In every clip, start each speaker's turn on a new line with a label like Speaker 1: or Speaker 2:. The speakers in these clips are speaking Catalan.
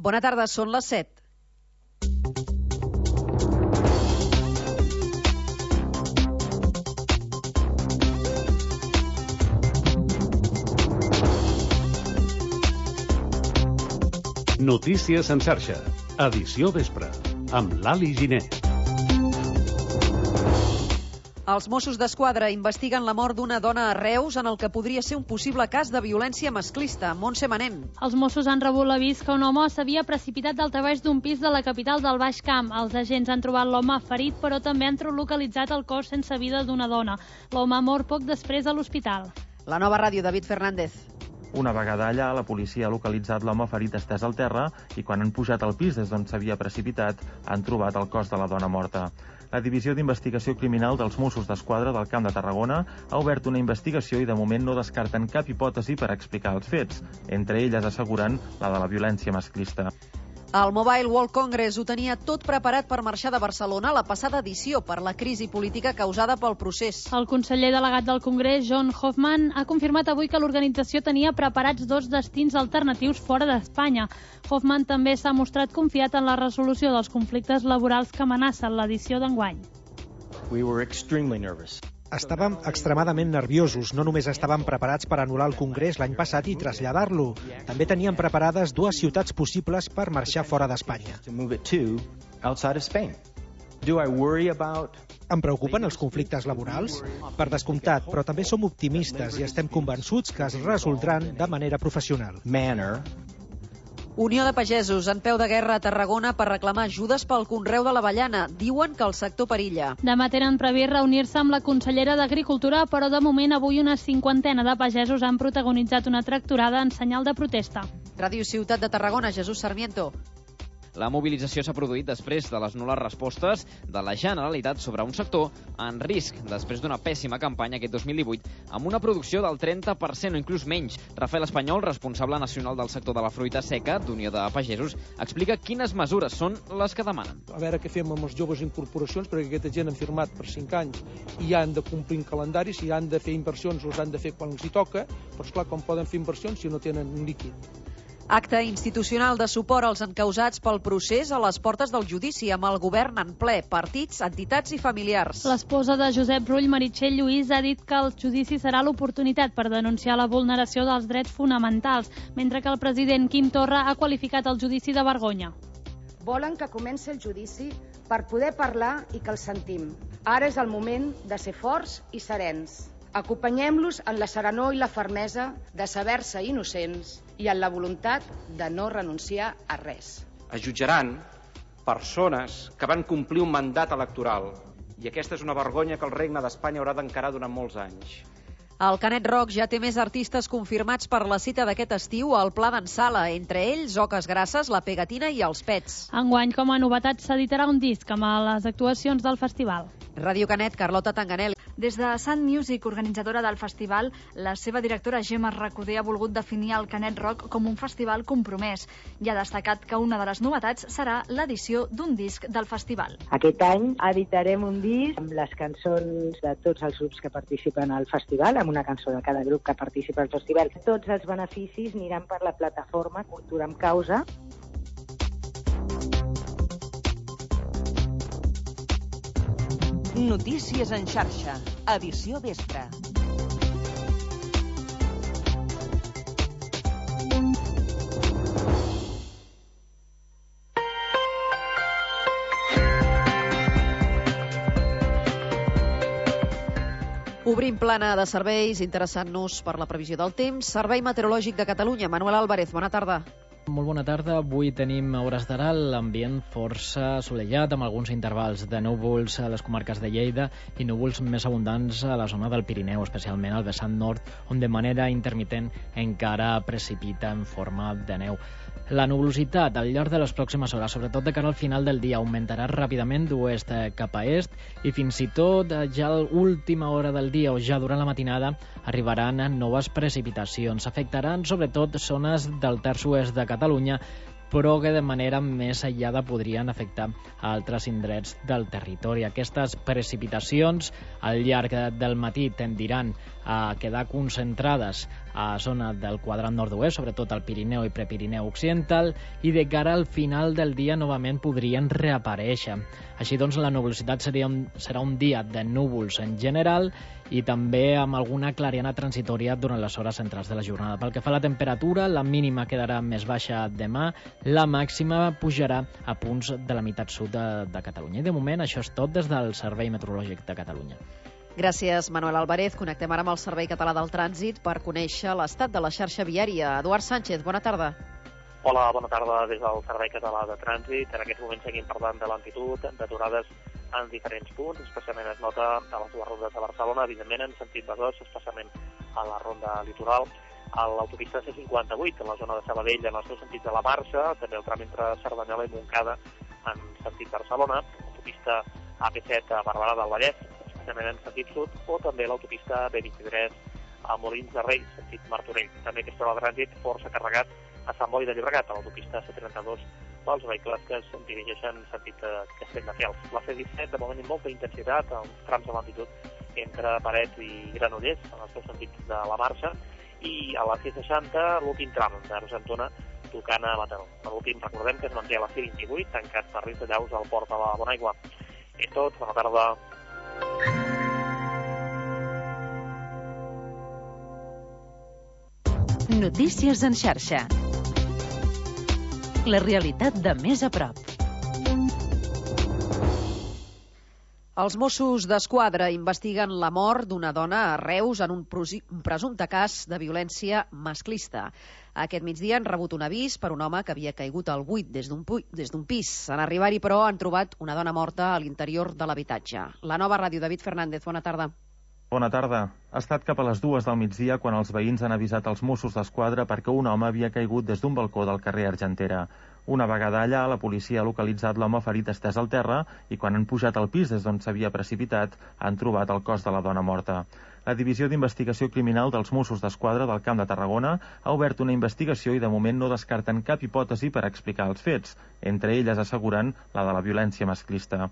Speaker 1: Bona tarda, són les 7.
Speaker 2: Notícies en xarxa, edició vespre, amb Lali Giner.
Speaker 1: Els Mossos d'Esquadra investiguen la mort d'una dona a Reus en el que podria ser un possible cas de violència masclista. Montse Manent.
Speaker 3: Els Mossos han rebut l'avís que un home s'havia precipitat daltabaix d'un pis de la capital del Baix Camp. Els agents han trobat l'home ferit, però també han localitzat el cos sense vida d'una dona. L'home ha mort poc després a l'hospital.
Speaker 1: La Nova Ràdio, David Fernández.
Speaker 4: Una vegada allà, la policia ha localitzat l'home ferit estès al terra i quan han pujat al pis des d'on s'havia precipitat, han trobat el cos de la dona morta. La Divisió d'Investigació Criminal dels Mossos d'Esquadra del Camp de Tarragona ha obert una investigació i de moment no descarten cap hipòtesi per explicar els fets, entre elles asseguren la de la violència masclista.
Speaker 1: El Mobile World Congress ho tenia tot preparat per marxar de Barcelona a la passada edició per la crisi política causada pel procés.
Speaker 3: El conseller delegat del Congrés, John Hoffman, ha confirmat avui que l'organització tenia preparats 2 destins alternatius fora d'Espanya. Hoffman també s'ha mostrat confiat en la resolució dels conflictes laborals que amenacen l'edició d'enguany.
Speaker 5: We were extremely nervous.
Speaker 6: Estàvem extremadament nerviosos. No només estàvem preparats per anul·lar el Congrés l'any passat i traslladar-lo. També teníem preparades 2 ciutats possibles per marxar fora d'Espanya. Em preocupen els conflictes laborals? Per descomptat, però també som optimistes i estem convençuts que es resoldran de manera professional.
Speaker 1: Unió de Pagesos en peu de guerra a Tarragona per reclamar ajudes pel conreu de l'avellana. Diuen que el sector perilla.
Speaker 3: Demà tenen previst reunir-se amb la consellera d'Agricultura, però de moment avui una 50ena de pagesos han protagonitzat una tractorada en senyal de protesta.
Speaker 1: Ràdio Ciutat de Tarragona, Jesús Sarmiento.
Speaker 7: La mobilització s'ha produït després de les nul·les respostes de la Generalitat sobre un sector en risc després d'una pèssima campanya aquest 2018 amb una producció del 30% o inclús menys. Rafael Espanyol, responsable nacional del sector de la fruita seca d'Unió de Pagesos, explica quines mesures són les que demanen.
Speaker 8: A veure què fem amb les joves incorporacions, perquè aquesta gent han firmat per 5 anys i han de complir un calendari. Si han de fer inversions, les han de fer quan els hi toca, però esclar, com poden fer inversions si no tenen un líquid?
Speaker 1: Acte institucional de suport als encausats pel procés a les portes del judici amb el govern en ple, partits, entitats i familiars.
Speaker 3: L'esposa de Josep Rull, Meritxell Lluís, ha dit que el judici serà l'oportunitat per denunciar la vulneració dels drets fonamentals, mentre que el president Quim Torra ha qualificat el judici de vergonya.
Speaker 9: Volen que comenci el judici per poder parlar i que el sentim. Ara és el moment de ser forts i serens. Acompanyem-los en la serenor i la fermesa de saber-se innocents i en la voluntat de no renunciar a res.
Speaker 10: Es jutjaran persones que van complir un mandat electoral i aquesta és una vergonya que el Regne d'Espanya haurà d'encarar durant molts anys.
Speaker 1: El Canet Rock ja té més artistes confirmats per la cita d'aquest estiu al Pla d'en Sala, entre ells Oques Grasses, La Pegatina i Els Pets.
Speaker 3: Enguany, com a novetat, s'editarà un disc amb les actuacions del festival.
Speaker 1: Ràdio Canet, Carlota Tanganel.
Speaker 11: Des de Sun Music, organitzadora del festival, la seva directora Gemma Recoder ha volgut definir el Canet Rock com un festival compromès i ha destacat que una de les novetats serà l'edició d'un disc del festival.
Speaker 12: Aquest any editarem un disc amb les cançons de tots els grups que participen al festival, amb una cançó de cada grup que participa al festival. Tots els beneficis aniran per la plataforma Cultura amb Causa.
Speaker 13: Notícies en xarxa, edició vespre.
Speaker 1: Obrim plana de serveis, interessant-nos per la previsió del temps. Servei Meteorològic de Catalunya. Manuel Álvarez, bona tarda.
Speaker 14: Molt bona tarda. Avui tenim a hores d'ara l'ambient força assolellat, amb alguns intervals de núvols a les comarques de Lleida i núvols més abundants a la zona del Pirineu, especialment al vessant nord, on de manera intermitent encara precipita en forma de neu. La nuvolositat al llarg de les pròximes hores, sobretot de cara al final del dia, augmentarà ràpidament d'oest cap a est i fins i tot ja a l'última hora del dia o ja durant la matinada arribaran noves precipitacions. Afectaran sobretot zones del terç oest de Catalunya, però que de manera més aïllada podrien afectar a altres indrets del territori. Aquestes precipitacions al llarg del matí tendiran a quedar concentrades a zona del quadrant nord-oest, sobretot al Pirineu i Prepirineu occidental, i de cara al final del dia novament podrien reaparèixer. Així doncs, la nuvolositat serà un dia de núvols en general i també amb alguna clariana transitòria durant les hores centrals de la jornada. Pel que fa a la temperatura, la mínima quedarà més baixa demà, la màxima pujarà a punts de la meitat sud de Catalunya. I de moment això és tot des del Servei Meteorològic de Catalunya.
Speaker 1: Gràcies, Manuel Álvarez. Connectem ara amb el Servei Català del Trànsit per conèixer l'estat de la xarxa viària. Eduard Sánchez, bona tarda.
Speaker 15: Hola, bona tarda des del Servei Català de Trànsit. En aquests moments seguim parlant de lentitud, d'aturades en diferents punts, especialment es nota a les dues rondes de Barcelona, evidentment en sentit besòs, especialment a la ronda litoral, a l'autopista C58, en la zona de Sabadell, en el seu sentit de la marxa, també el tram entre Cerdanyola i Montcada en sentit Barcelona, l'autopista AP7 a Barberà del Vallès, especialment en sentit sud, o també l'autopista B23 a Molins de Rei, sentit Martorell. També aquesta hora de trànsit força carregat a Sant Boi de Llobregat, a l'autopista C32, pels vehicles que es dirigeixen en sentit Castelldefels. La C17, de moment, amb molta intensitat, a uns trams de lentitud entre Parets i Granollers, en el seu sentit de la marxa, i a la C60, l'últim tram d'Argentona, tocant a Mataró. L'últim, recordem que es manté a la C28, tancat per risc de llaus al port de la Bonaigua. És tot, bona tarda.
Speaker 13: Notícies en xarxa. La realitat de més a prop.
Speaker 1: Els Mossos d'Esquadra investiguen la mort d'una dona a Reus en un presumpte cas de violència masclista. Aquest migdia han rebut un avís per un home que havia caigut al buit des d'un pis. En arribar-hi, però, han trobat una dona morta a l'interior de l'habitatge. La Nova Ràdio, David Fernández, bona tarda.
Speaker 4: Bona tarda. Ha estat cap a les 2 del migdia quan els veïns han avisat els Mossos d'Esquadra perquè un home havia caigut des d'un balcó del carrer Argentera. Una vegada allà, la policia ha localitzat l'home ferit estès al terra i quan han pujat al pis des d'on s'havia precipitat, han trobat el cos de la dona morta. La Divisió d'Investigació Criminal dels Mossos d'Esquadra del Camp de Tarragona ha obert una investigació i de moment no descarten cap hipòtesi per explicar els fets, entre elles asseguren la de la violència masclista.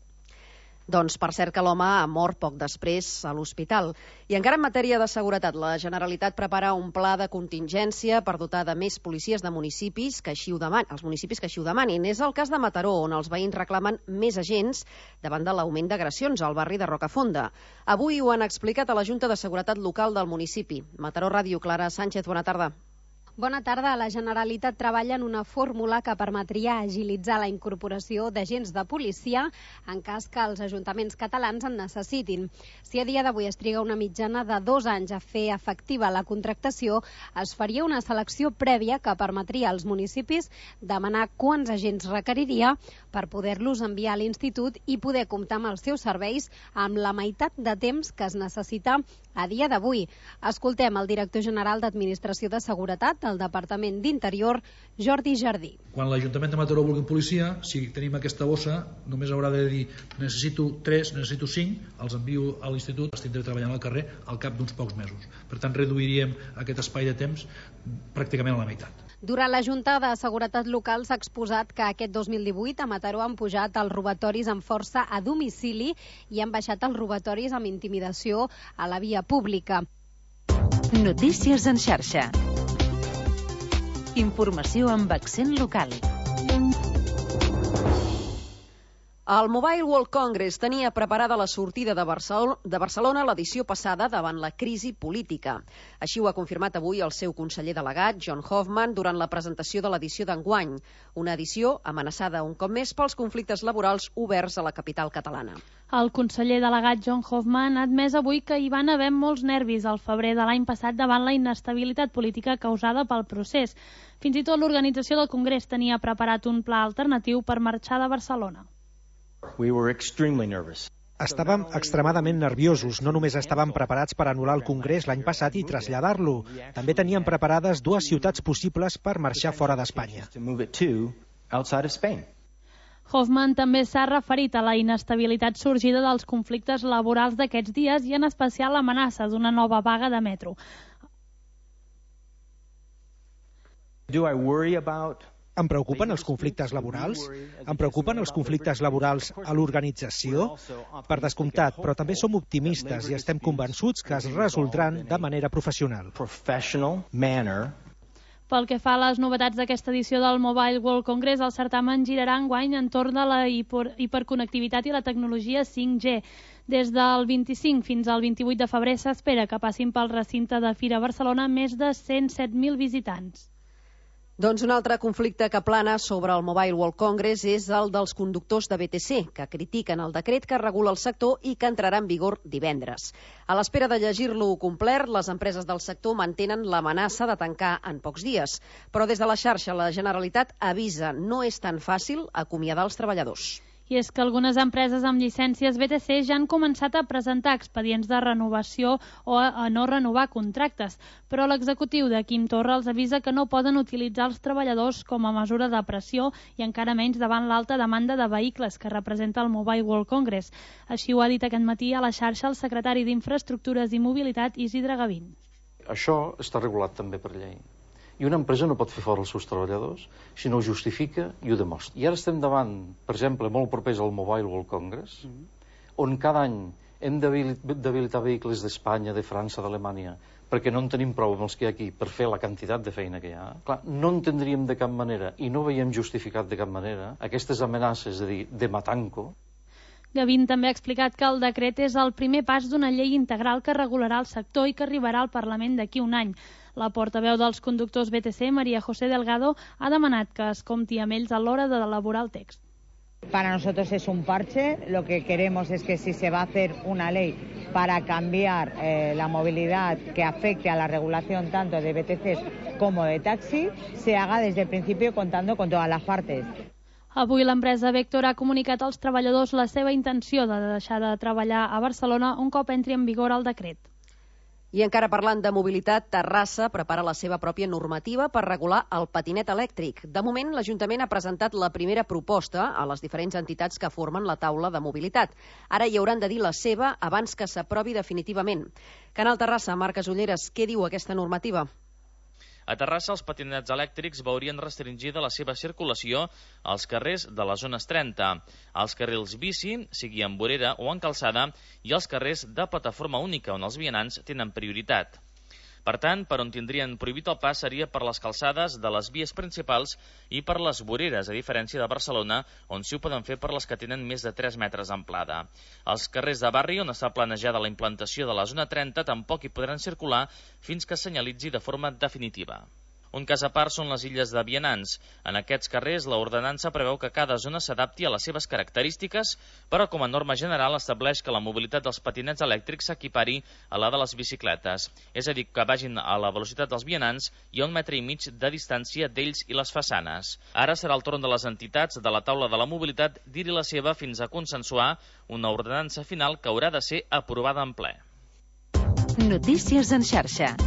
Speaker 1: Doncs per cert que l'home ha mort poc després a l'hospital. I encara en matèria de seguretat, la Generalitat prepara un pla de contingència per dotar de més policies de municipis que així ho demanin, els municipis que així ho demanin. És el cas de Mataró, on els veïns reclamen més agents davant de l'augment d'agressions al barri de Rocafonda. Avui ho han explicat a la Junta de Seguretat Local del municipi. Mataró Ràdio, Clara Sánchez, bona tarda.
Speaker 16: Bona tarda. La Generalitat treballa en una fórmula que permetria agilitzar la incorporació d'agents de policia en cas que els ajuntaments catalans en necessitin. Si a dia d'avui es triga una mitjana de 2 anys a fer efectiva la contractació, es faria una selecció prèvia que permetria als municipis demanar quants agents requeriria per poder-los enviar a l'institut i poder comptar amb els seus serveis amb la meitat de temps que es necessita a dia d'avui. Escoltem el director general d'Administració de Seguretat del Departament d'Interior, Jordi Jardí.
Speaker 17: Quan l'Ajuntament de Mataró vulgui policia, si tenim aquesta bossa, només haurà de dir necessito 3, necessito 5, els envio a l'institut, els tindré treballant al carrer al cap d'uns pocs mesos. Per tant, reduiríem aquest espai de temps pràcticament a la meitat.
Speaker 16: Durant la Junta de Seguretat Local s'ha exposat que aquest 2018 a Mataró han pujat els robatoris amb força a domicili i han baixat els robatoris amb intimidació a la via pública.
Speaker 13: Notícies en xarxa. Informació amb accent local.
Speaker 1: El Mobile World Congress tenia preparada la sortida de Barcelona l'edició passada davant la crisi política. Així ho ha confirmat avui el seu conseller delegat, John Hoffman, durant la presentació de l'edició d'enguany. Una edició amenaçada un cop més pels conflictes laborals oberts a la capital catalana.
Speaker 3: El conseller delegat John Hoffman ha admès avui que hi van haver molts nervis al febrer de l'any passat davant la inestabilitat política causada pel procés. Fins i tot l'organització del Congrés tenia preparat un pla alternatiu per marxar de Barcelona.
Speaker 5: We were extremely nervous.
Speaker 6: Estàvem extremadament nerviosos. No només estàvem preparats per anul·lar el Congrés l'any passat i traslladar-lo. També teníem preparades 2 ciutats possibles per marxar fora d'Espanya.
Speaker 3: Hoffman també s'ha referit a la inestabilitat sorgida dels conflictes laborals d'aquests dies i en especial l'amenaça d'una nova vaga de metro.
Speaker 5: Do I worry about
Speaker 6: Em preocupen els conflictes laborals? Em preocupen els conflictes laborals a l'organització? Per descomptat, però també som optimistes i estem convençuts que es resoldran de manera professional.
Speaker 3: Pel que fa a les novetats d'aquesta edició del Mobile World Congress, el certamen girarà enguany entorn de la hiperconnectivitat i la tecnologia 5G. Des del 25 fins al 28 de febrer s'espera que passin pel recinte de Fira Barcelona més de 107.000 visitants.
Speaker 1: Doncs un altre conflicte que plana sobre el Mobile World Congress és el dels conductors de BTC, que critiquen el decret que regula el sector i que entrarà en vigor divendres. A l'espera de llegir-lo complet, les empreses del sector mantenen l'amenaça de tancar en pocs dies. Però des de la xarxa, la Generalitat avisa no és tan fàcil acomiadar els treballadors.
Speaker 3: I és que algunes empreses amb llicències BTC ja han començat a presentar expedients de renovació o a no renovar contractes, però l'executiu de Quim Torra els avisa que no poden utilitzar els treballadors com a mesura de pressió i encara menys davant l'alta demanda de vehicles que representa el Mobile World Congress. Així ho ha dit aquest matí a la xarxa el secretari d'Infraestructures i Mobilitat, Isidre Gavín.
Speaker 18: Això està regulat també per llei. I una empresa no pot fer fora els seus treballadors si no ho justifica i ho demostra. I ara estem davant, per exemple, molt propers al Mobile World Congress, on cada any hem d'habilitar vehicles d'Espanya, de França, d'Alemanya, perquè no en tenim prou amb els que hi ha aquí per fer la quantitat de feina que hi ha. Clar, no entendríem de cap manera i no veiem justificat de cap manera aquestes amenaces de matanco.
Speaker 3: Gavín també ha explicat que el decret és el primer pas d'una llei integral que regularà el sector i que arribarà al Parlament d'aquí un any. La portaveu dels conductors BTC, María José Delgado, ha demanat que es compti amb ells a l'hora d'elaborar el text.
Speaker 19: Para nosotros es un parche, lo que queremos es que si se va a hacer una ley para cambiar la movilidad que afecte a la regulación tanto de BTCs como de taxi, se haga desde el principio contando con todas las partes.
Speaker 3: Avui l'empresa Vector ha comunicat als treballadors la seva intenció de deixar de treballar a Barcelona un cop entri en vigor el decret.
Speaker 1: I encara parlant de mobilitat, Terrassa prepara la seva pròpia normativa per regular el patinet elèctric. De moment, l'Ajuntament ha presentat la primera proposta a les diferents entitats que formen la taula de mobilitat. Ara hi hauran de dir la seva abans que s'aprovi definitivament. Canal Terrassa, Marc Casulleres, què diu aquesta normativa?
Speaker 20: A Terrassa, els patinets elèctrics veurien restringida la seva circulació als carrers de les zones 30, als carrils bici, sigui en vorera o en calçada, i als carrers de plataforma única, on els vianants tenen prioritat. Per tant, per on tindrien prohibit el pas seria per les calçades de les vies principals i per les voreres, a diferència de Barcelona, on sí ho poden fer per les que tenen més de 3 metres d'amplada. Els carrers de barri, on està planejada la implantació de la zona 30, tampoc hi podran circular fins que es senyalitzi de forma definitiva. Un cas a part són les illes de vianants. En aquests carrers, l'ordenança preveu que cada zona s'adapti a les seves característiques, però com a norma general estableix que la mobilitat dels patinets elèctrics s'equipari a la de les bicicletes, és a dir, que vagin a la velocitat dels vianants i a 1,5 metres de distància d'ells i les façanes. Ara serà el torn de les entitats de la taula de la mobilitat dir-hi la seva fins a consensuar una ordenança final que haurà de ser aprovada en ple.
Speaker 13: Notícies en xarxa.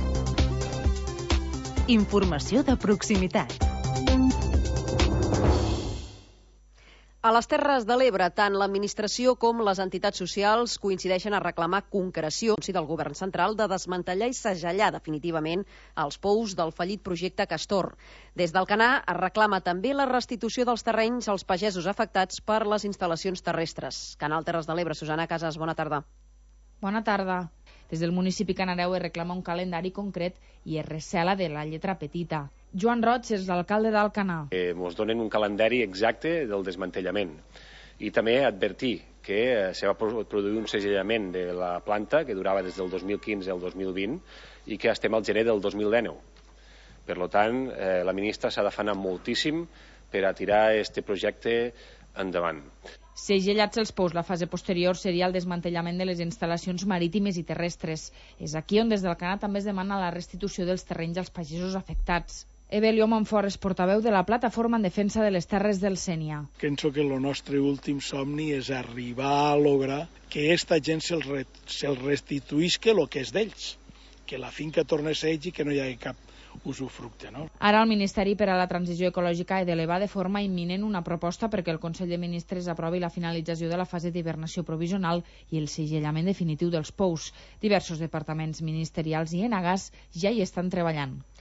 Speaker 13: Informació de proximitat.
Speaker 1: A les Terres de l'Ebre, tant l'administració com les entitats socials coincideixen a reclamar concreció del govern central de desmantellar i segellar definitivament els pous del fallit projecte Castor. Des del Canà es reclama també la restitució dels terrenys als pagesos afectats per les instal·lacions terrestres. Canal Terres de l'Ebre, Susana Casas, bona tarda.
Speaker 21: Bona tarda. Des del municipi canareu es reclama un calendari concret i es recela de la lletra petita. Joan Roig és l'alcalde d'Alcanar.
Speaker 22: Ens donen un calendari exacte del desmantellament i també advertir que se va produir un segellament de la planta que durava des del 2015 al 2020 i que estem al gener del 2019. Per tant, la ministra s'ha d'afanar moltíssim per a tirar aquest projecte endavant.
Speaker 21: Segellats els pous, la fase posterior seria el desmantellament de les instal·lacions marítimes i terrestres. És aquí on des del Canà també es demana la restitució dels terrenys als pagesos afectats. Evelio Monfort és portaveu de la plataforma en defensa de les terres del Sénia.
Speaker 23: Penso que el nostre últim somni és arribar a lograr que aquesta gent se'ls restituïsca el que és d'ells, que la finca torni a ser ells i que no hi hagi cap usufructe, no?
Speaker 21: Ara el Ministeri per a la Transició Ecològica ha d'elevar de forma imminent una proposta perquè el Consell de Ministres aprovi la finalització de la fase d'hibernació provisional i el segellament definitiu dels pous. Diversos departaments ministerials i Enagás ja hi estan treballant.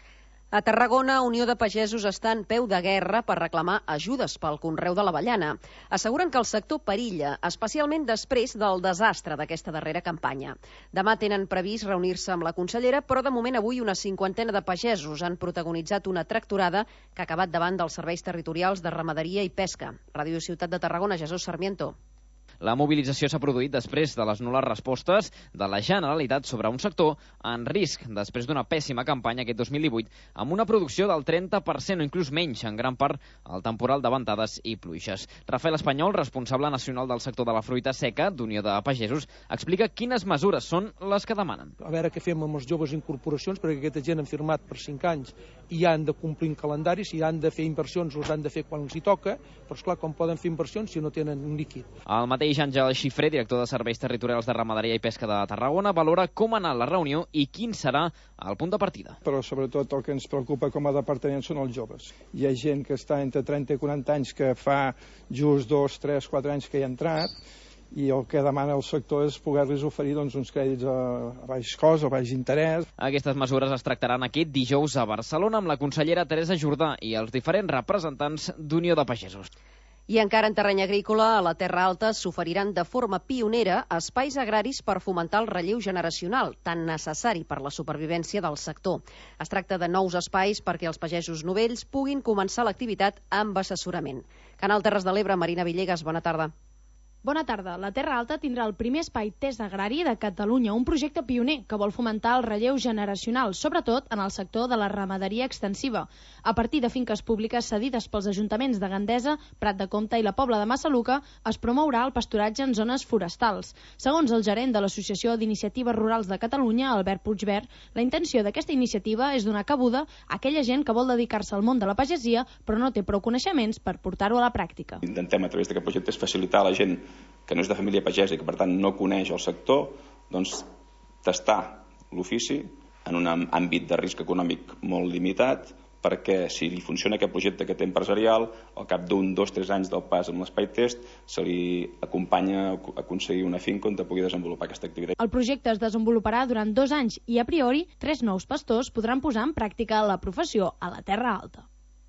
Speaker 1: A Tarragona, Unió de Pagesos està en peu de guerra per reclamar ajudes pel conreu de l'avellana. Asseguren que el sector perilla, especialment després del desastre d'aquesta darrera campanya. Demà tenen previst reunir-se amb la consellera, però de moment avui una 50 de pagesos han protagonitzat una tractorada que ha acabat davant dels serveis territorials de ramaderia i pesca. Ràdio Ciutat de Tarragona, Jesús Sarmiento.
Speaker 2: La mobilització s'ha produït després de les nul·les respostes de la Generalitat sobre un sector en risc després d'una pèssima campanya aquest 2018 amb una producció del 30% o inclús menys, en gran part al temporal de ventades i pluixes. Rafael Espanyol, responsable nacional del sector de la fruita seca d'Unió de Pagesos, explica quines mesures són les que demanen.
Speaker 7: A veure què fem amb els joves incorporacions, perquè aquesta gent han firmat per 5 anys i han de complir un calendari, si han de fer inversions els han de fer quan els hi toca, però esclar, com poden fer inversions si no tenen un líquid?
Speaker 2: El mateix Àngel Xifré, director de Serveis Territorials de Ramaderia i Pesca de Tarragona, valora com ha anat la reunió i quin serà el punt de partida.
Speaker 8: Però sobretot el que ens preocupa com a departament són els joves. Hi ha gent que està entre 30 i 40 anys que fa just 2, 3, 4 anys que hi ha entrat i el que demana el sector és poder-los oferir uns crèdits a baix cost, a baix interès.
Speaker 2: Aquestes mesures es tractaran aquest dijous a Barcelona amb la consellera Teresa Jordà i els diferents representants d'Unió de Pagesos.
Speaker 1: I encara en terreny agrícola, a la Terra Alta s'oferiran de forma pionera espais agraris per fomentar el relleu generacional, tan necessari per la supervivència del sector. Es tracta de nous espais perquè els pagesos novells puguin començar l'activitat amb assessorament. Canal Terres de l'Ebre, Marina Villegas, bona tarda.
Speaker 24: Bona tarda. La Terra Alta tindrà el primer espai test agrari de Catalunya, un projecte pioner que vol fomentar el relleu generacional, sobretot en el sector de la ramaderia extensiva. A partir de finques públiques cedides pels ajuntaments de Gandesa, Prat de Comte i la Pobla de Massaluca, es promourà el pasturatge en zones forestals. Segons el gerent de l'Associació d'Iniciatives Rurals de Catalunya, Albert Puigvert, la intenció d'aquesta iniciativa és donar cabuda a aquella gent que vol dedicar-se al món de la pagesia, però no té prou coneixements per portar-ho a la pràctica.
Speaker 25: Intentem a través d'aquest projecte facilitar a la gent que no és de família pagesa i que per tant no coneix el sector, doncs tastar l'ofici en un àmbit de risc econòmic molt limitat, perquè si li funciona aquest projecte que té empresarial, al cap d'1, 2, 3 anys del pas amb l'espai test, se li acompanya a aconseguir una finca on pugui desenvolupar aquesta activitat.
Speaker 24: El projecte es desenvoluparà durant 2 anys i, a priori, 3 nous pastors podran posar en pràctica la professió a la Terra Alta.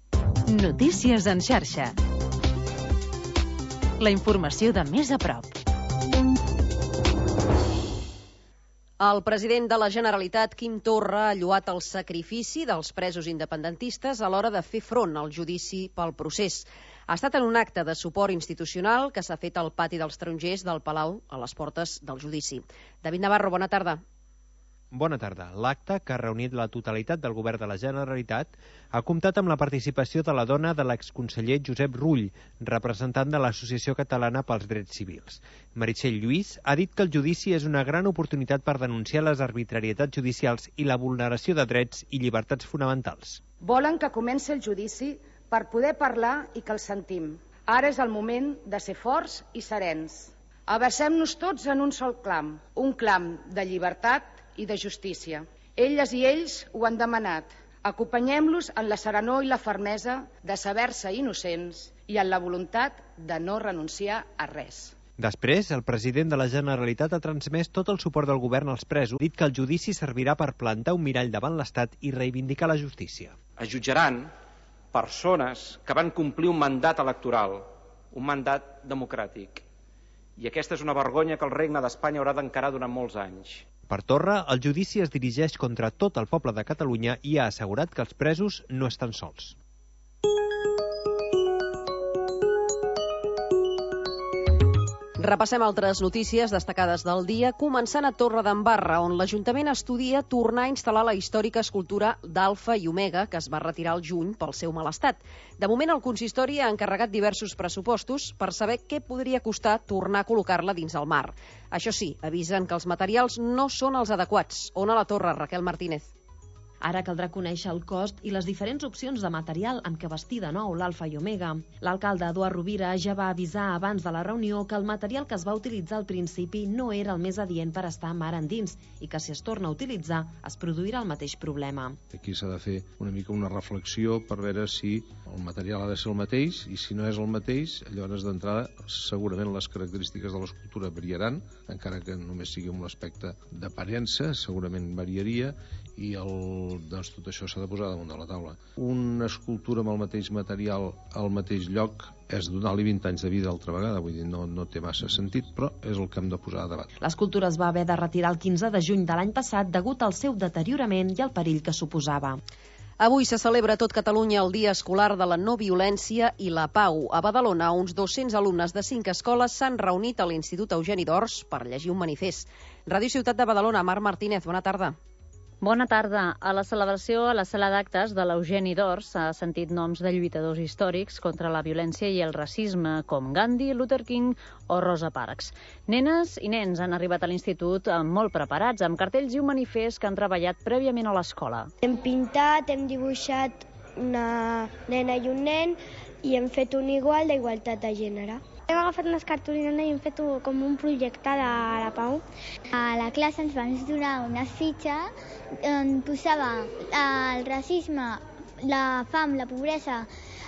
Speaker 13: Notícies en xarxa. La informació de més a prop.
Speaker 1: El president de la Generalitat, Quim Torra, ha lloat el sacrifici dels presos independentistes a l'hora de fer front al judici pel procés. Ha estat en un acte de suport institucional que s'ha fet al pati dels tarongers del Palau a les portes del judici. David Navarro, bona tarda.
Speaker 26: Bona tarda. L'acte, que ha reunit la totalitat del govern de la Generalitat, ha comptat amb la participació de la dona de l'exconseller Josep Rull, representant de l'Associació Catalana pels Drets Civils. Meritxell Lluís ha dit que el judici és una gran oportunitat per denunciar les arbitrarietats judicials i la vulneració de drets i llibertats fonamentals.
Speaker 9: Volen que comenci el judici per poder parlar i que el sentim. Ara és el moment de ser forts i serens. Abracem-nos tots en un sol clam, un clam de llibertat i de justícia. Elles i ells ho han demanat. Acompanyem-los en la serenor i la fermesa de saber-se innocents i en la voluntat de no renunciar a res.
Speaker 26: Després, el president de la Generalitat ha transmès tot el suport del govern als presos, dit que el judici servirà per plantar un mirall davant l'Estat i reivindicar la justícia.
Speaker 10: Es jutjaran persones que van complir un mandat electoral, un mandat democràtic. I aquesta és una vergonya que el regne d'Espanya haurà d'encarar durant molts anys.
Speaker 26: Per Torra, el judici es dirigeix contra tot el poble de Catalunya i ha assegurat que els presos no estan sols.
Speaker 1: Repassem altres notícies destacades del dia, començant a Torredembarra, on l'Ajuntament estudia tornar a instal·lar la històrica escultura d'Alfa i Omega, que es va retirar al juny pel seu mal estat. De moment, el consistori ha encarregat diversos pressupostos per saber què podria costar tornar a col·locar-la dins el mar. Això sí, avisen que els materials no són els adequats. On a la torre, Raquel Martínez?
Speaker 27: Ara caldrà conèixer el cost i les diferents opcions de material amb què vestir de nou l'Alfa i Omega. L'alcalde Eduard Rovira ja va avisar abans de la reunió que el material que es va utilitzar al principi no era el més adient per estar mar endins i que si es torna a utilitzar es produirà el mateix problema.
Speaker 28: Aquí s'ha de fer una mica una reflexió per veure si el material ha de ser el mateix i si no és el mateix, llavors d'entrada segurament les característiques de l'escultura variaran, encara que només sigui amb l'aspecte d'aparença, segurament variaria i doncs tot això s'ha de posar damunt de la taula. Una escultura amb el mateix material al mateix lloc és donar-li 20 anys de vida altra vegada, vull dir, no té massa sentit, però és el que hem de posar a debat.
Speaker 27: L'escultura es va haver de retirar el 15 de juny de l'any passat degut al seu deteriorament i al perill que suposava.
Speaker 1: Avui se celebra a tot Catalunya el Dia Escolar de la No Violència i la Pau. A Badalona, uns 200 alumnes de 5 escoles s'han reunit a l'Institut Eugeni d'Ors per llegir un manifest. Ràdio Ciutat de Badalona, Marc Martínez, bona tarda.
Speaker 4: Bona tarda. A la celebració a la sala d'actes de l'Eugeni d'Ors s'ha sentit noms de lluitadors històrics contra la violència i el racisme, com Gandhi, Luther King o Rosa Parks. Nenes i nens han arribat a l'institut molt preparats, amb cartells i un manifest que han treballat prèviament a l'escola.
Speaker 5: Hem pintat, hem dibuixat una nena i un nen i hem fet un igual d'igualtat de gènere. Hem agafat unes cartolines i hem fet com un projecte de la Pau.
Speaker 11: A la classe ens van donar una fitxa on posava el racisme, la fam, la pobresa,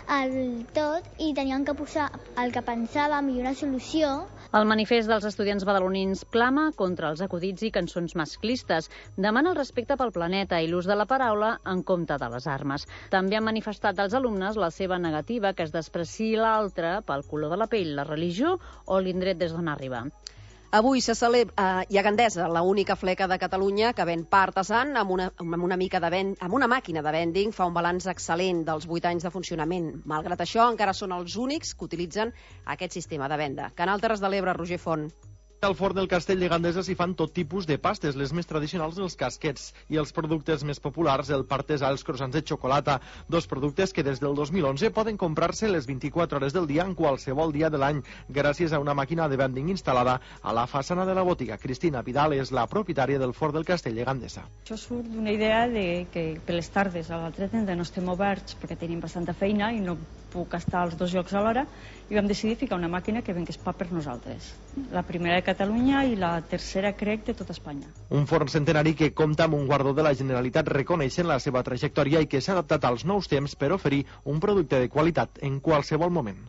Speaker 11: el tot, i teníem que posar el que pensàvem i una solució.
Speaker 4: El manifest dels estudiants badalonins clama contra els acudits i cançons masclistes, demana el respecte pel planeta i l'ús de la paraula en compte de les armes. També han manifestat als alumnes la seva negativa que es despreciï l'altre pel color de la pell, la religió o l'indret des d'on arriba.
Speaker 1: Avui se celebra a Gandesa, l'única fleca de Catalunya que ven pa artesan amb una màquina de vending, fa un balanç excel·lent dels 8 anys de funcionament. Malgrat això, encara són els únics que utilitzen aquest sistema de venda. Canal Terres de l'Ebre, Roger Font.
Speaker 12: Al forn del Castell de Gandesa s'hi fan tot tipus de pastes, les més tradicionals els casquets i els productes més populars, el partisà, els croissants de xocolata, dos productes que des del 2011 poden comprar-se les 24 hores del dia en qualsevol dia de l'any, gràcies a una màquina de vending instal·lada a la façana de la botiga. Cristina Vidal és la propietària del forn del Castell de Gandesa.
Speaker 14: Això surt d'una idea de que per les tardes a l'altra tenda no estem oberts perquè tenim bastanta feina i no puc estar als dos llocs alhora, i vam decidir ficar una màquina que vengués pa per nosaltres. La primera de Catalunya i la tercera, crec, de tot Espanya.
Speaker 12: Un forn centenari que compta amb un guardó de la Generalitat reconeixent la seva trajectòria i que s'ha adaptat als nous temps per oferir un producte de qualitat en qualsevol moment.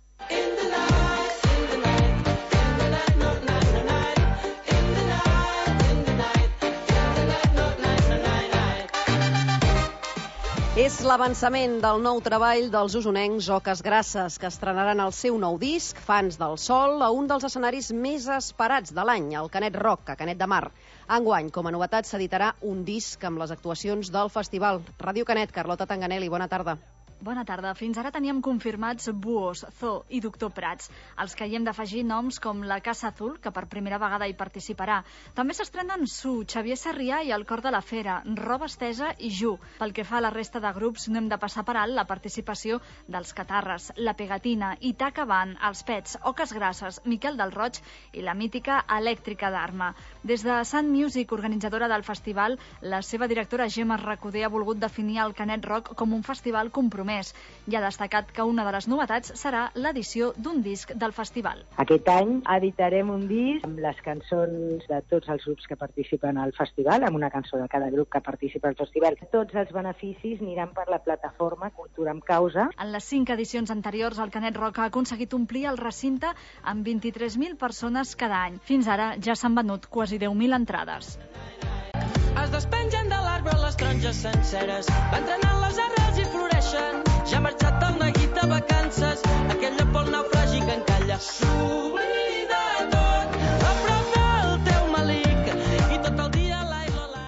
Speaker 1: És l'avançament del nou treball dels usonencs Oques Grasses, que estrenaran el seu nou disc, Fans del Sol, a un dels escenaris més esperats de l'any, el Canet Rock, a Canet de Mar. Enguany, com a novetat, s'editarà un disc amb les actuacions del festival. Ràdio Canet, Carlota Tanganelli, bona tarda.
Speaker 15: Bona tarda. Fins ara teníem confirmats Buos, Zoo i Doctor Prats, als que hi hem d'afegir noms com la Casa Azul, que per primera vegada hi participarà. També s'estrenen Su, Xavier Sarrià i el Cor de la Fera, Roba Estesa i Ju. Pel que fa a la resta de grups, no hem de passar per alt la participació dels Catarres, La Pegatina, Itaca Band, Els Pets, Oques Grasses, Miquel del Roig i la mítica Elèctrica d'Arma. Des de Sun Music, organitzadora del festival, la seva directora Gemma Recoder ha volgut definir el Canet Rock com un festival compromès i ha destacat que una de les novetats serà l'edició d'un disc del festival.
Speaker 16: Aquest any editarem un disc amb les cançons de tots els grups que participen al festival, amb una cançó de cada grup que participa al festival. Tots els beneficis aniran per la plataforma Cultura amb Causa.
Speaker 15: En les 5 edicions anteriors, el Canet Rock ha aconseguit omplir el recinte amb 23.000 persones cada any. Fins ara ja s'han venut quasi 10.000 entrades.
Speaker 17: Es despengen de l'arbre les taronges senceres, van trenant les arrels i floreixen. Ja ha marxat el neguit de vacances, aquell lloc pel naufragi que encalla. S'oblida tot, a prop del teu malic, i tot el dia l'ai.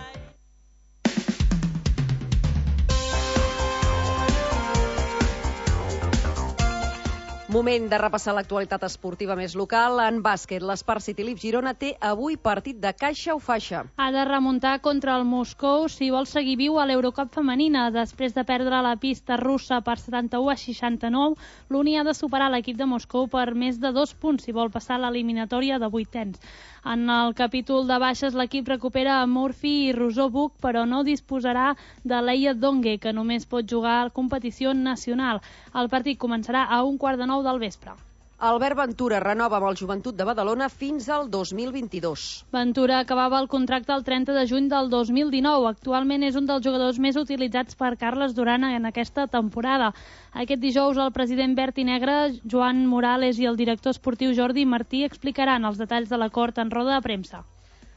Speaker 1: Moment de repassar l'actualitat esportiva més local. En bàsquet, l'Espart City Leaf Girona té avui partit de caixa o faixa.
Speaker 3: Ha de remuntar contra el Moscou si vol seguir viu a l'Eurocup femenina. Després de perdre la pista russa per 71-69, l'Uni ha de superar l'equip de Moscou per més de 2 punts si vol passar a l'eliminatòria de vuitens. En el capítol de baixes, l'equip recupera a Murphy i Rosó Buch, però no disposarà de Leia Dongue, que només pot jugar a competició nacional. El partit començarà a 1:15 del vespre.
Speaker 1: Albert Ventura renova amb el Joventut de Badalona fins al 2022.
Speaker 3: Ventura acabava el contracte el 30 de juny del 2019. Actualment és un dels jugadors més utilitzats per Carles Duran en aquesta temporada. Aquest dijous el president verd i negre, Joan Morales, i el director esportiu Jordi Martí explicaran els detalls de l'acord en roda de premsa.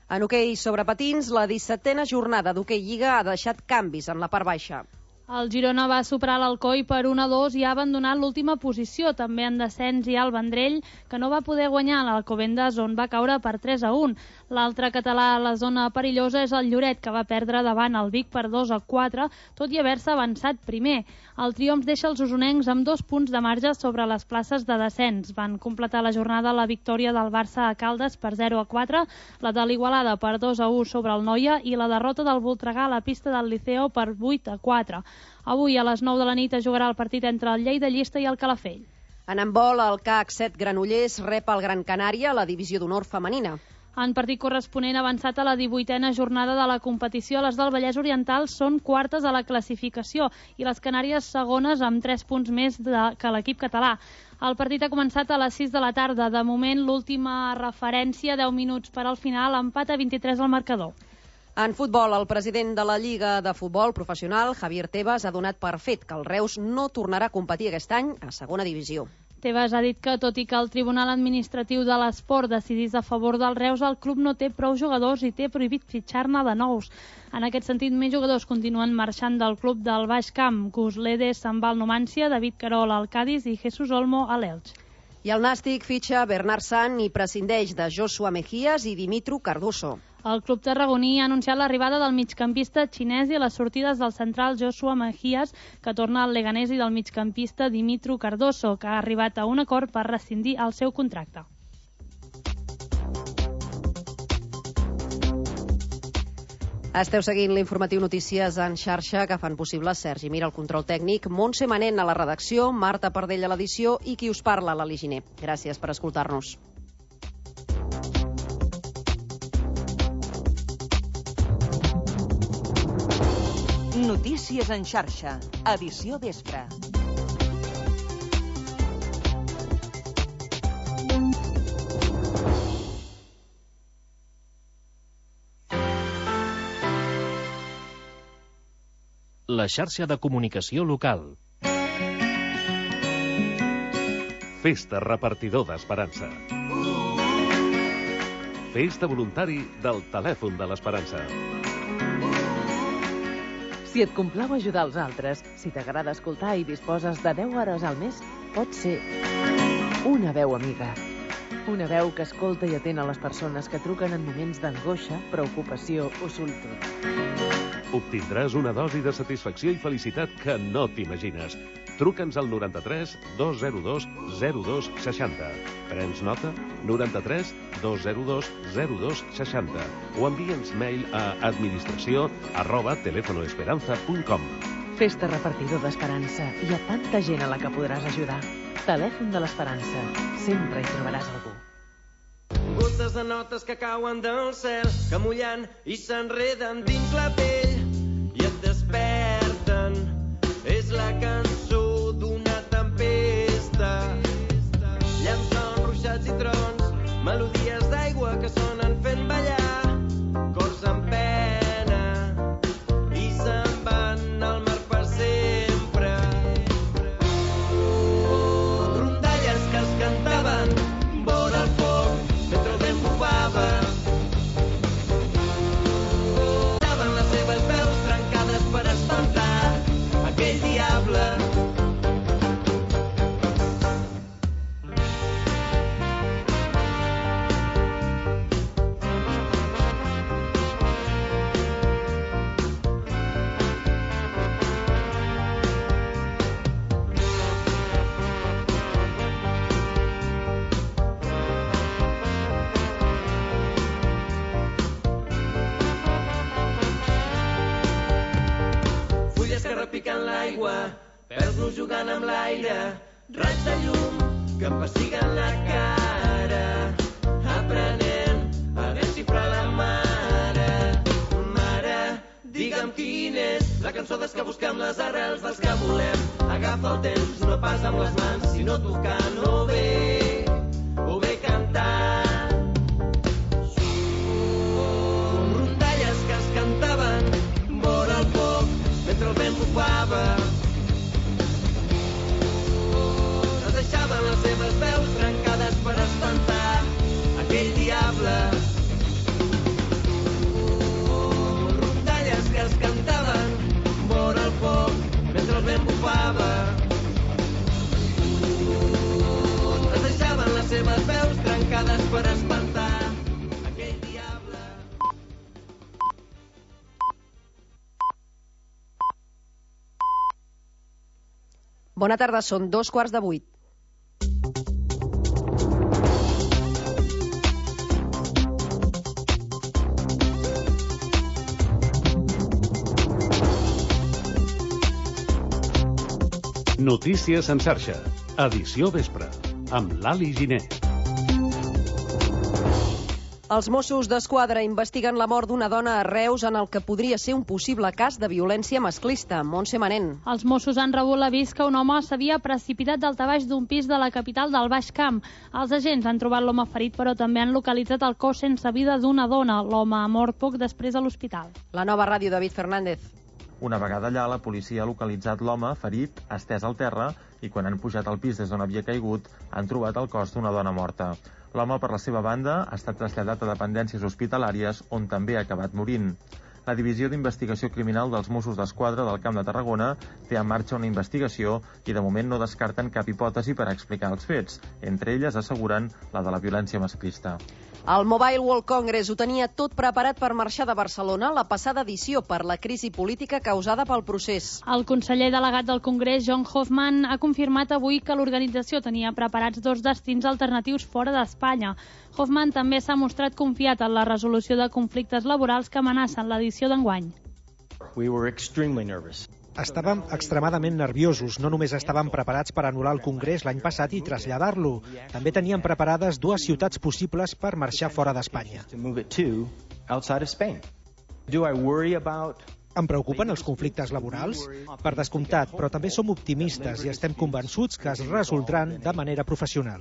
Speaker 1: En hoquei sobre patins, la 17a jornada d'hoquei Lliga ha deixat canvis en la part baixa.
Speaker 3: El Girona va superar l'Alcoi per 1-2 i ha abandonat l'última posició. També en descens hi ha el Vendrell, que no va poder guanyar l'Alcobendas, on va caure per 3-1. L'altre català a la zona perillosa és el Lloret, que va perdre davant el Vic per 2-4, tot i haver-se avançat primer. El triomf deixa els usonencs amb 2 punts de marge sobre les places de descens. Van completar la jornada la victòria del Barça a Caldes per 0-4, la de l'Igualada per 2-1 sobre el Noia i la derrota del Voltregà a la pista del Liceo per 8-4. Avui a les 9 de la nit es jugarà el partit entre el Lleida Llista i el Calafell.
Speaker 1: En handbol, el CAC 7 Granollers rep el Gran Canària a la divisió d'honor femenina.
Speaker 3: En partit corresponent avançat a la 18a jornada de la competició, les del Vallès Oriental són quartes a la classificació i les Canàries segones amb 3 punts més que l'equip català. El partit ha començat a les 6 de la tarda. De moment, l'última referència, 10 minuts per al final, empat a 23 al marcador.
Speaker 1: En futbol, el president de la Lliga de Futbol Professional, Javier Tebas, ha donat per fet que el Reus no tornarà a competir aquest any a segona divisió.
Speaker 3: Tebas ha dit que, tot i que el Tribunal Administratiu de l'Esport decidís a favor del Reus, el club no té prou jugadors i té prohibit fitxar-ne de nous. En aquest sentit, més jugadors continuen marxant del club del Baix Camp. Gus Lede se'n va al Numancia, David Carol al Cádiz i Jesús Olmo a l'Elx.
Speaker 1: I el Nàstic fitxa Bernard Sant i prescindeix de Joshua Mejías i Dimitru Cardoso.
Speaker 3: El club tarragoní ha anunciat l'arribada del migcampista xinès i les sortides del central Joshua Mejías, que torna al Leganés, i del migcampista Dimitru Cardoso, que ha arribat a un acord per rescindir el seu contracte.
Speaker 1: Esteu seguint l'informatiu Notícies en xarxa, que fan possible Sergi Mira, el control tècnic, Montse Manent a la redacció, Marta Pardell a l'edició i qui us parla, l'Ali Giner. Gràcies per escoltar-nos.
Speaker 13: Notícies en xarxa, edició vespre.
Speaker 6: La xarxa de comunicació local. Festa repartidor d'Esperança. Festa voluntari del telèfon de l'Esperança.
Speaker 7: Si et complau ajudar els altres, si t'agrada escoltar i disposes de 10 hores al mes, pot ser una veu amiga. Una veu que escolta i atén a les persones que truquen en moments d'angoixa, preocupació o solitud.
Speaker 6: Obtindràs una dosi de satisfacció i felicitat que no t'imagines. Truca'ns al 93 202 02 60. Prens nota? 93 202 02 60. O envia'ns mail a administració@telefonoesperanza.com.
Speaker 7: Festa repartidor d'Esperança. Hi ha tanta gent a la que podràs ajudar. Telèfon de l'Esperança. Sempre hi trobaràs algú.
Speaker 17: Gotes de notes que cauen del cel, que mullant i s'enreden dins la pell i et desperten. És la cançó d'una tempesta. Llamps enruixats i trons, melodies d'aigua que sonen fent ballar, cors en pena i se'n van al mar per sempre. Rondalles que es cantaven vora el foc mentre el vent bufava. Estaven les seves veus trencades per espantar aquell diable. Piquen l'aigua, pèls-nos jugant amb l'aire, raigs de llum que em pessiguen la cara, aprenent a desxifrar la mare. Mare, digue'm quina és la cançó des que busquem les arrels dels que volem. Agafa el temps, no pas amb les mans, sinó tocant o bé cantant. Rondalles que es cantaven vora el foc mentre el vent bufava. No deixaven les seves veus trencades per espantar aquell diable. fava. Es deixaven les seves veus trencades per espantar aquell diable.
Speaker 1: Bona tarda, són 7:45.
Speaker 6: Notícies en xarxa, edició vespre, amb Lali Giner.
Speaker 1: Els Mossos d'Esquadra investiguen la mort d'una dona a Reus en el que podria ser un possible cas de violència masclista. Montse Manent.
Speaker 3: Els Mossos han rebut l'avís que un home s'havia precipitat daltabaix d'un pis de la capital del Baix Camp. Els agents han trobat l'home ferit, però també han localitzat el cos sense vida d'una dona. L'home ha mort poc després a l'hospital.
Speaker 1: La Nova Ràdio, David Fernández.
Speaker 12: Una vegada allà, la policia ha localitzat l'home ferit, estès al terra, i quan han pujat al pis des d'on havia caigut, han trobat el cos d'una dona morta. L'home, per la seva banda, ha estat traslladat a dependències hospitalàries, on també ha acabat morint. La Divisió d'Investigació Criminal dels Mossos d'Esquadra del Camp de Tarragona té en marxa una investigació i de moment no descarten cap hipòtesi per explicar els fets. Entre elles asseguren la de la violència masclista.
Speaker 1: El Mobile World Congress ho tenia tot preparat per marxar de Barcelona la passada edició per la crisi política causada pel procés.
Speaker 3: El conseller delegat del Congrés, John Hoffman, ha confirmat avui que l'organització tenia preparats 2 destins alternatius fora d'Espanya. Hoffman també s'ha mostrat confiat en la resolució de conflictes laborals que amenacen l'edició d'enguany.
Speaker 2: Estàvem extremadament nerviosos. No només estàvem preparats per anul·lar el Congrés l'any passat i traslladar-lo. També teníem preparades 2 ciutats possibles per marxar fora d'Espanya. Em preocupen els conflictes laborals? Per descomptat, però també som optimistes i estem convençuts que es resoldran de manera professional.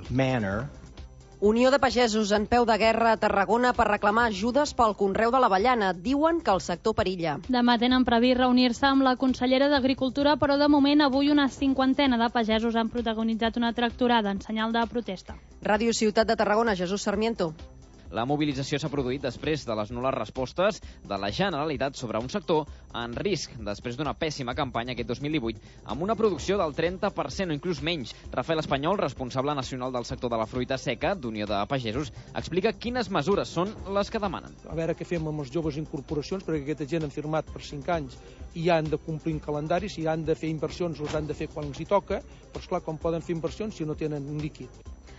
Speaker 1: Unió de Pagesos en peu de guerra a Tarragona per reclamar ajudes pel conreu de l'avellana. Diuen que el sector perilla.
Speaker 3: Demà tenen previst reunir-se amb la consellera d'Agricultura, però de moment avui una 50ena de pagesos han protagonitzat una tractorada en senyal de protesta.
Speaker 1: Ràdio Ciutat de Tarragona, Jesús Sarmiento.
Speaker 8: La mobilització s'ha produït després de les nul·les respostes de la Generalitat sobre un sector en risc després d'una pèssima campanya aquest 2018 amb una producció del 30% o inclús menys. Rafael Espanyol, responsable nacional del sector de la fruita seca d'Unió de Pagesos, explica quines mesures són les que demanen.
Speaker 18: A veure què fem amb els joves incorporacions, perquè aquesta gent han firmat per 5 anys i han de complir un calendari. Si han de fer inversions, les han de fer quan els hi toca, però esclar, com poden fer inversions si no tenen un líquid?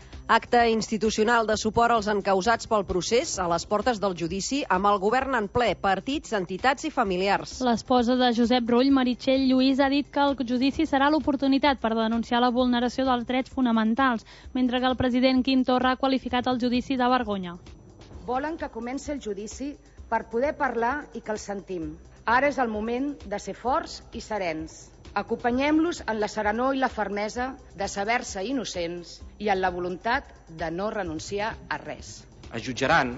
Speaker 1: Acte institucional de suport als encausats pel procés a les portes del judici amb el govern en ple, partits, entitats i familiars.
Speaker 3: L'esposa de Josep Rull, Meritxell Lluís, ha dit que el judici serà l'oportunitat per denunciar la vulneració dels drets fonamentals, mentre que el president Quim Torra ha qualificat el judici de vergonya.
Speaker 9: Volen que comenci el judici per poder parlar i que els sentim. Ara és el moment de ser forts i serens. Acompanyem-los en la serenor i la fermesa de saber-se innocents i en la voluntat de no renunciar a res.
Speaker 10: Es jutjaran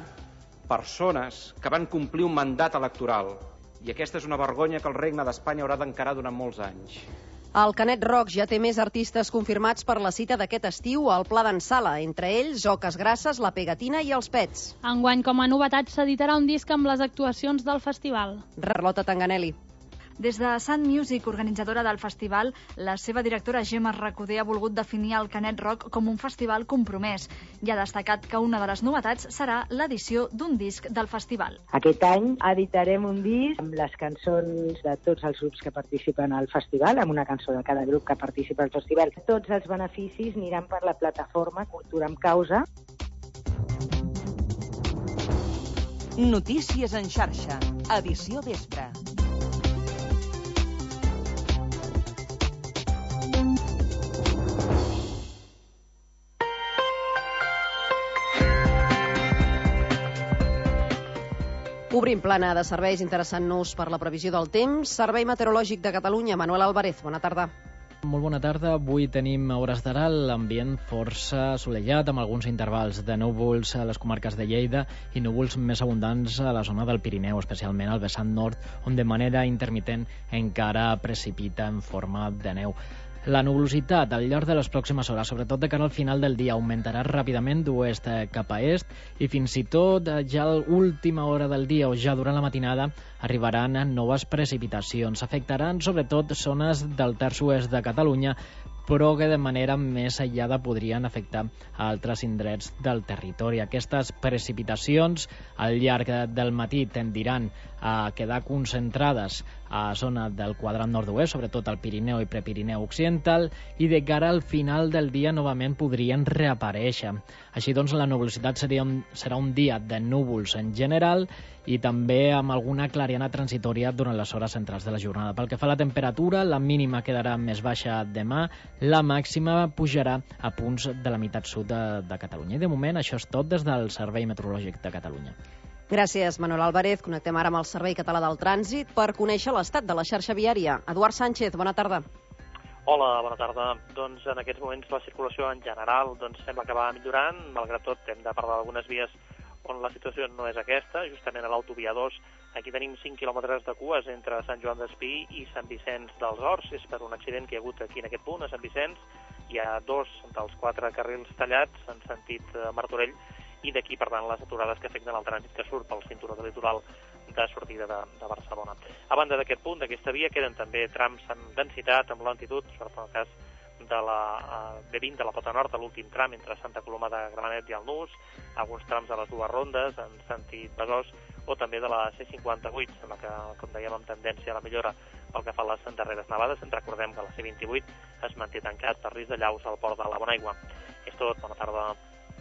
Speaker 10: persones que van complir un mandat electoral i aquesta és una vergonya que el Regne d'Espanya haurà d'encarar durant molts anys.
Speaker 1: El Canet Rock ja té més artistes confirmats per la cita d'aquest estiu al Pla d'en Sala, entre ells Oques Grasses, La Pegatina i Els Pets.
Speaker 3: Enguany, com a novetat, s'editarà un disc amb les actuacions del festival.
Speaker 1: Carlota Tanganelli.
Speaker 15: Des de Sun Music, organitzadora del festival, la seva directora Gemma Recoder ha volgut definir el Canet Rock com un festival compromès i ha destacat que una de les novetats serà l'edició d'un disc del festival.
Speaker 16: Aquest any editarem un disc amb les cançons de tots els grups que participen al festival, amb una cançó de cada grup que participa al festival. Tots els beneficis aniran per la plataforma Cultura amb Causa.
Speaker 13: Notícies en xarxa, edició vespre.
Speaker 1: Obrim plana de serveis interessant-nos per la previsió del temps. Servei Meteorològic de Catalunya, Manuel Álvarez, bona tarda.
Speaker 19: Molt bona tarda. Avui tenim a hores d'ara l'ambient força assolellat, amb alguns intervals de núvols a les comarques de Lleida i núvols més abundants a la zona del Pirineu, especialment al vessant nord, on de manera intermitent encara precipita en forma de neu. La nuvolositat al llarg de les pròximes hores, sobretot de cara al final del dia, augmentarà ràpidament d'oest cap a est i fins i tot ja a l'última hora del dia o ja durant la matinada arribaran noves precipitacions. Afectaran sobretot zones del terç oest de Catalunya, però que de manera més aïllada podrien afectar a altres indrets del territori. Aquestes precipitacions al llarg del matí tendiran a quedar concentrades a zona del quadrant nord-oest, sobretot al Pirineu i Prepirineu occidental, i de cara al final del dia novament podrien reaparèixer. Així doncs, la nuvolositat serà un dia de núvols en general i també amb alguna clariana transitòria durant les hores centrals de la jornada. Pel que fa a la temperatura, la mínima quedarà més baixa demà, la màxima pujarà a punts de la meitat sud de Catalunya. I de moment això és tot des del Servei Meteorològic de Catalunya.
Speaker 1: Gràcies, Manuel Álvarez. Connectem ara amb el Servei Català del Trànsit per conèixer l'estat de la xarxa viària. Eduard Sánchez, bona tarda.
Speaker 20: Hola, bona tarda. Doncs en aquests moments la circulació en general sembla que va millorant. Malgrat tot, hem de parlar d'algunes vies on la situació no és aquesta. Justament a l'autovia 2, aquí tenim 5 quilòmetres de cues entre Sant Joan d'Espí i Sant Vicenç dels Horts. És per un accident que hi ha hagut aquí en aquest punt, a Sant Vicenç. Hi ha 2 dels 4 carrils tallats en sentit Martorell, i d'aquí, per tant, les aturades que afecten el trànsit que surt pel cinturó de litoral de sortida de Barcelona. A banda d'aquest punt, d'aquesta via, queden també trams amb densitat, amb lentitud, sobretot en el cas de la B20 de la Pota Nord, a l'últim tram entre Santa Coloma de Gramenet i el Nus, alguns trams a les dues rondes en sentit Besòs, o també de la C58, en la que, com dèiem, amb tendència a la millora pel que fa a les darreres nevades. Ens recordem que la C28 es manté tancat per risc de llaus al port de la Bonaigua. És tot, bona tarda.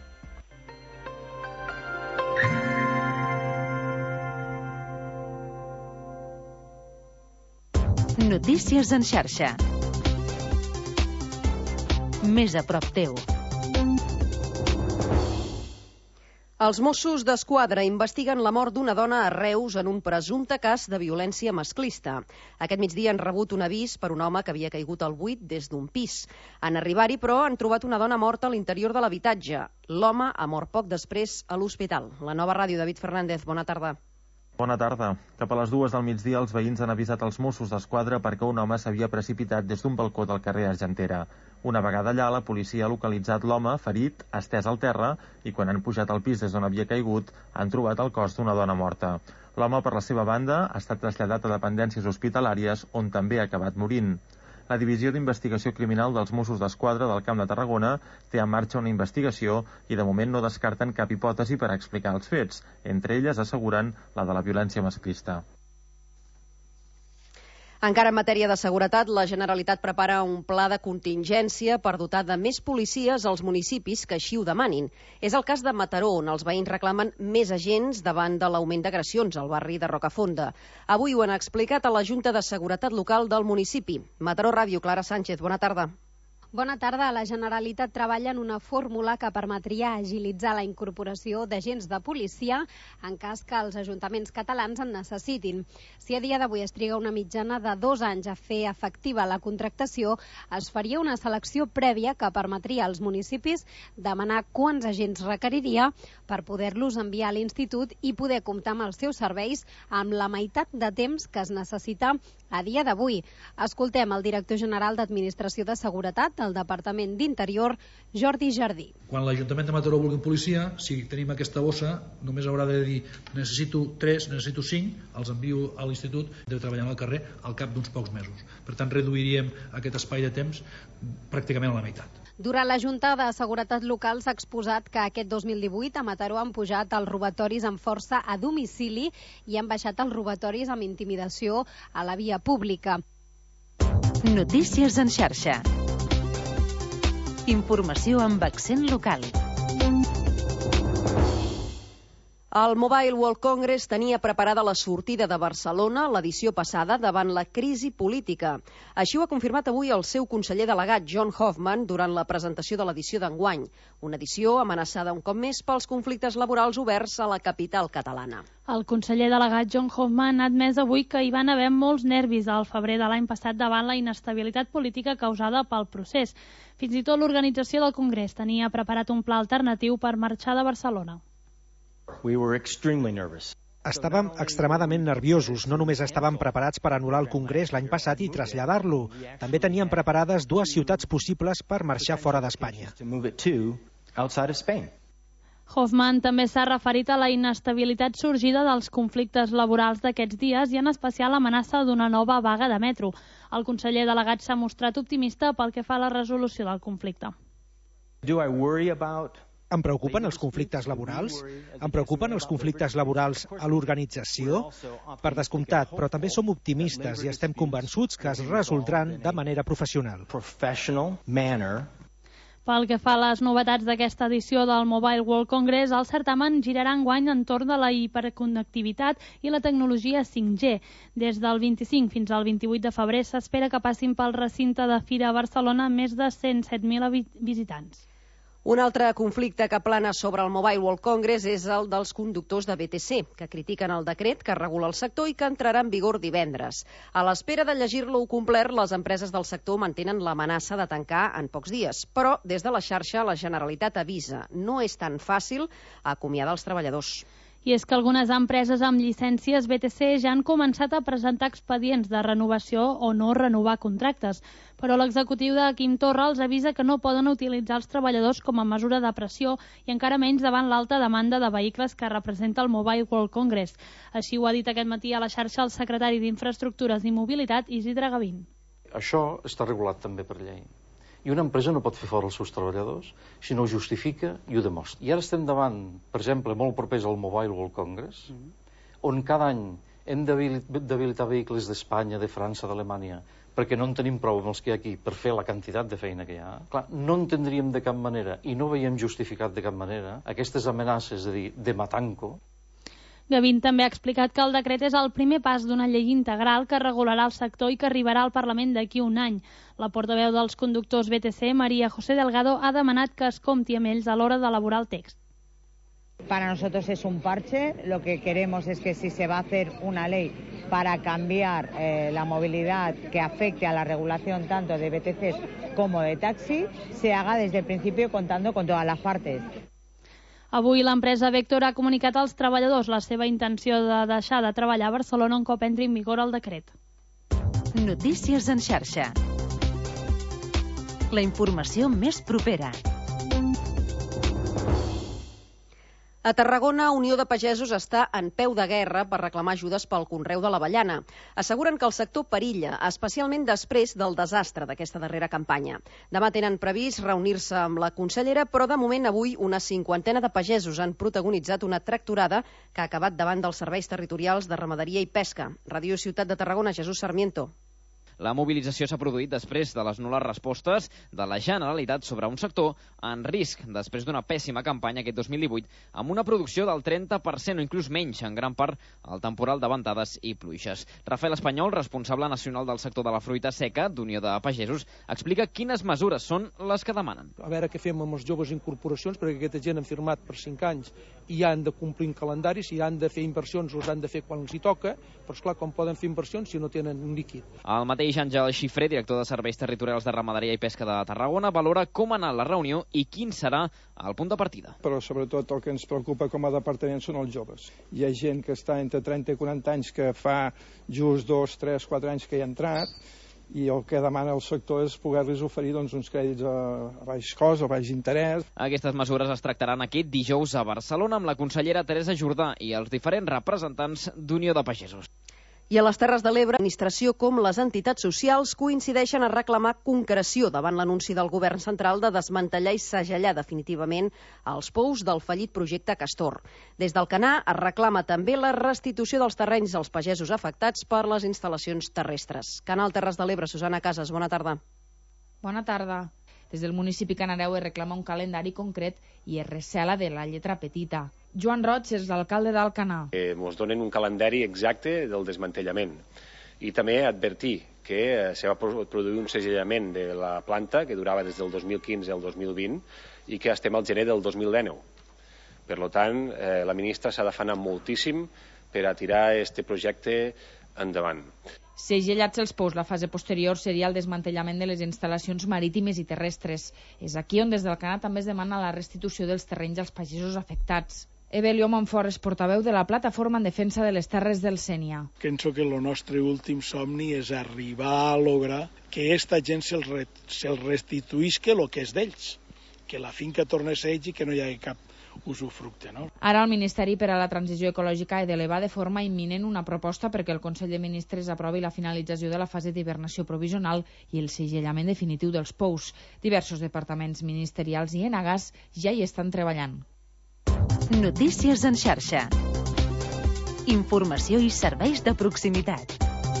Speaker 13: Notícies en xarxa. Més a prop teu.
Speaker 1: Els Mossos d'Esquadra investiguen la mort d'una dona a Reus en un presumpte cas de violència masclista. Aquest migdia han rebut un avís per un home que havia caigut al buit des d'un pis. En arribar-hi, però, han trobat una dona morta a l'interior de l'habitatge. L'home ha mort poc després a l'hospital. La Nova Ràdio, David Fernández, bona tarda.
Speaker 21: Bona tarda. Cap a les 2 del migdia els veïns han avisat els Mossos d'Esquadra perquè un home s'havia precipitat des d'un balcó del carrer Argentera. Una vegada allà, la policia ha localitzat l'home ferit, estès al terra, i quan han pujat al pis des d'on havia caigut, han trobat el cos d'una dona morta. L'home, per la seva banda, ha estat traslladat a dependències hospitalàries on també ha acabat morint. La Divisió d'Investigació Criminal dels Mossos d'Esquadra del Camp de Tarragona té en marxa una investigació i de moment no descarten cap hipòtesi per explicar els fets. Entre elles asseguren la de la violència masclista.
Speaker 1: Encara en matèria de seguretat, la Generalitat prepara un pla de contingència per dotar de més policies als municipis que així ho demanin. És el cas de Mataró, on els veïns reclamen més agents davant de l'augment d'agressions al barri de Rocafonda. Avui ho han explicat a la Junta de Seguretat Local del municipi. Mataró Ràdio, Clara Sánchez, bona tarda.
Speaker 22: Bona tarda. La Generalitat treballa en una fórmula que permetria agilitzar la incorporació d'agents de policia en cas que els ajuntaments catalans en necessitin. Si a dia d'avui es triga una mitjana de 2 anys a fer efectiva la contractació, es faria una selecció prèvia que permetria als municipis demanar quants agents requeriria per poder-los enviar a l'institut i poder comptar amb els seus serveis amb la meitat de temps que es necessita a dia d'avui. Escoltem el director general d'Administració de Seguretat del Departament d'Interior, Jordi Jardí.
Speaker 23: Quan l'Ajuntament de Mataró vulgui policia, si tenim aquesta bossa, només haurà de dir necessito 3, necessito 5, els envio a l'institut de treballar al carrer al cap d'uns pocs mesos. Per tant, reduiríem aquest espai de temps pràcticament a la meitat.
Speaker 22: Durant la Junta de Seguretat Local s'ha exposat que aquest 2018 a Mataró han pujat els robatoris amb força a domicili i han baixat els robatoris amb intimidació a la via pública.
Speaker 13: Notícies en xarxa. Informació amb accent local.
Speaker 1: El Mobile World Congress tenia preparada la sortida de Barcelona l'edició passada davant la crisi política. Així ho ha confirmat avui el seu conseller delegat, John Hoffman, durant la presentació de l'edició d'enguany. Una edició amenaçada un cop més pels conflictes laborals oberts a la capital catalana.
Speaker 3: El conseller delegat John Hoffman ha admès avui que hi van haver molts nervis al febrer de l'any passat davant la inestabilitat política causada pel procés. Fins i tot l'organització del Congrés tenia preparat un pla alternatiu per marxar de Barcelona.
Speaker 24: We were extremely nervous.
Speaker 2: Estàvem extremadament nerviosos. No només estàvem preparats per anul·lar el Congrés l'any passat i traslladar-lo. També teníem preparades 2 ciutats possibles per marxar fora d'Espanya.
Speaker 3: Hoffman també s'ha referit a la inestabilitat sorgida dels conflictes laborals d'aquests dies i en especial l'amenaça d'una nova vaga de metro. El conseller delegat s'ha mostrat optimista pel que fa a la resolució del conflicte.
Speaker 2: Em preocupen els conflictes laborals? Em preocupen els conflictes laborals a l'organització? Per descomptat, però també som optimistes i estem convençuts que es resoldran de manera professional.
Speaker 3: Pel que fa a les novetats d'aquesta edició del Mobile World Congress, el certamen girarà enguany entorn de la hiperconnectivitat i la tecnologia 5G. Des del 25 fins al 28 de febrer s'espera que passin pel recinte de Fira a Barcelona més de 107.000 visitants.
Speaker 1: Un altre conflicte que plana sobre el Mobile World Congress és el dels conductors de BTC, que critiquen el decret que regula el sector i que entrarà en vigor divendres. A l'espera de llegir-lo complert, les empreses del sector mantenen l'amenaça de tancar en pocs dies. Però, des de la xarxa, la Generalitat avisa: no és tan fàcil acomiadar els treballadors.
Speaker 3: I és que algunes empreses amb llicències BTC ja han començat a presentar expedients de renovació o no renovar contractes. Però l'executiu de Quim Torra els avisa que no poden utilitzar els treballadors com a mesura de pressió i encara menys davant l'alta demanda de vehicles que representa el Mobile World Congress. Així ho ha dit aquest matí a la xarxa el secretari d'Infraestructures i Mobilitat, Isidre Gavín.
Speaker 4: Això està regulat també per llei. I una empresa no pot fer fora els seus treballadors si no ho justifica i ho demostra. I ara estem davant, per exemple, molt propers al Mobile World Congress, on cada any hem d'habilitar vehicles d'Espanya, de França, d'Alemanya, perquè no en tenim prou amb els que hi ha aquí per fer la quantitat de feina que hi ha. Clar, no entendríem de cap manera i no veiem justificat de cap manera aquestes amenaces de dir de matanco.
Speaker 3: Gavín també ha explicat que el decret és el primer pas d'una llei integral que regularà el sector i que arribarà al Parlament d'aquí un any. La portaveu dels conductors BTC, María José Delgado, ha demanat que es compti amb ells a l'hora d'elaborar el text.
Speaker 5: Para nosotros es un parche. Lo que queremos es que si se va a hacer una ley para cambiar la movilidad que afecte a la regulación tanto de BTCs como de taxi, se haga desde el principio contando con todas las partes.
Speaker 3: Avui l'empresa Vector ha comunicat als treballadors la seva intenció de deixar de treballar a Barcelona un cop entri en vigor el decret.
Speaker 13: Notícies en xarxa. La informació més propera.
Speaker 1: A Tarragona, Unió de Pagesos està en peu de guerra per reclamar ajudes pel conreu de l'avellana. Asseguren que el sector perilla, especialment després del desastre d'aquesta darrera campanya. Demà tenen previst reunir-se amb la consellera, però de moment avui una 50 de pagesos han protagonitzat una tractorada que ha acabat davant dels serveis territorials de ramaderia i pesca. Ràdio Ciutat de Tarragona, Jesús Sarmiento.
Speaker 8: La mobilització s'ha produït després de les nul·les respostes de la Generalitat sobre un sector en risc després d'una pèssima campanya aquest 2018 amb una producció del 30% o inclús menys, en gran part al temporal de ventades i pluixes. Rafael Espanyol, responsable nacional del sector de la fruita seca d'Unió de Pagesos, explica quines mesures són les que demanen.
Speaker 18: A veure què fem amb els joves incorporacions, perquè aquesta gent han firmat per 5 anys i ja han de complir un calendari, si han de fer inversions els han de fer quan els hi toca, però esclar, com poden fer inversions si no tenen un líquid?
Speaker 8: El mateix Àngel Xifré, director de Serveis Territorials de Ramaderia i Pesca de Tarragona, valora com ha anat la reunió i quin serà el punt de partida.
Speaker 11: Però sobretot el que ens preocupa com a departament són els joves. Hi ha gent que està entre 30 i 40 anys que fa just 2, 3, 4 anys que hi ha entrat i el que demana el sector és poder-los oferir uns crèdits a baix cost, a baix interès.
Speaker 8: Aquestes mesures es tractaran aquest dijous a Barcelona amb la consellera Teresa Jordà i els diferents representants d'Unió de Pagesos.
Speaker 1: I a les Terres de l'Ebre, l'administració com les entitats socials coincideixen a reclamar concreció davant l'anunci del govern central de desmantellar i segellar definitivament els pous del fallit projecte Castor. Des del Canà es reclama també la restitució dels terrenys als pagesos afectats per les instal·lacions terrestres. Canal Terres de l'Ebre, Susana Casas, bona tarda.
Speaker 24: Bona tarda. Des del municipi canareu es reclama un calendari concret i es recela de la lletra petita. Joan Roig és l'alcalde d'Alcanar.
Speaker 25: Ens donen un calendari exacte del desmantellament i també advertir que se va produir un segellament de la planta que durava des del 2015 al 2020 i que estem al gener del 2019. Per tant, la ministra s'ha d'afanar moltíssim per a tirar aquest projecte endavant.
Speaker 24: Segellats els pous, la fase posterior seria el desmantellament de les instal·lacions marítimes i terrestres. És aquí on des del Canà també es demana la restitució dels terrenys als pagesos afectats. Evelio Montfort és portaveu de la plataforma en defensa de les terres del Sénia.
Speaker 6: Penso que el nostre últim somni és arribar a lograr que aquesta gent se'ls restituïsca el que és d'ells, que la finca torni a ser ells i que no hi hagi cap usufructe, no?
Speaker 24: Ara el Ministeri per a la Transició Ecològica ha d'elevar de forma imminent una proposta perquè el Consell de Ministres aprovi la finalització de la fase d'hibernació provisional i el segellament definitiu dels pous. Diversos departaments ministerials i Enagás ja hi estan treballant.
Speaker 13: Notícies en xarxa. Informació i serveis de proximitat.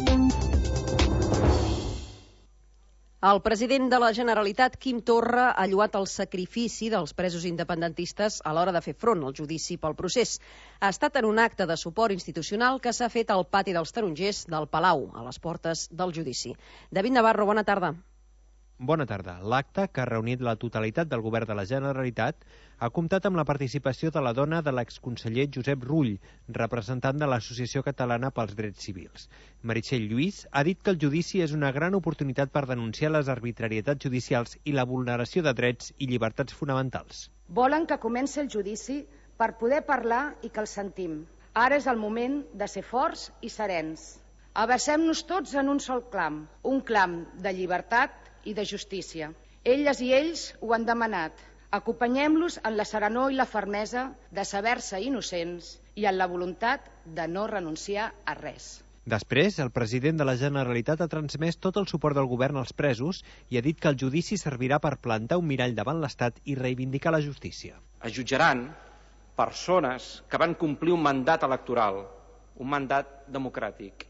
Speaker 1: El president de la Generalitat, Quim Torra, ha lloat el sacrifici dels presos independentistes a l'hora de fer front al judici pel procés. Ha estat en un acte de suport institucional que s'ha fet al pati dels tarongers del Palau, a les portes del judici. David Navarro, bona tarda.
Speaker 7: Bona tarda. L'acte, que ha reunit la totalitat del govern de la Generalitat, ha comptat amb la participació de la dona de l'exconseller Josep Rull, representant de l'Associació Catalana pels Drets Civils. Meritxell Lluís ha dit que el judici és una gran oportunitat per denunciar les arbitrarietats judicials i la vulneració de drets i llibertats fonamentals.
Speaker 9: Volen que comenci el judici per poder parlar i que el sentim. Ara és el moment de ser forts i serens. Abaixem-nos tots en un sol clam, un clam de llibertat i de justícia. Elles i ells ho han demanat. Acompanyem-los en la serenor i la fermesa de saber-se innocents i en la voluntat de no renunciar a res.
Speaker 7: Després, el president de la Generalitat ha transmès tot el suport del govern als presos i ha dit que el judici servirà per plantar un mirall davant l'Estat i reivindicar la justícia.
Speaker 10: Es jutjaran persones que van complir un mandat electoral, un mandat democràtic.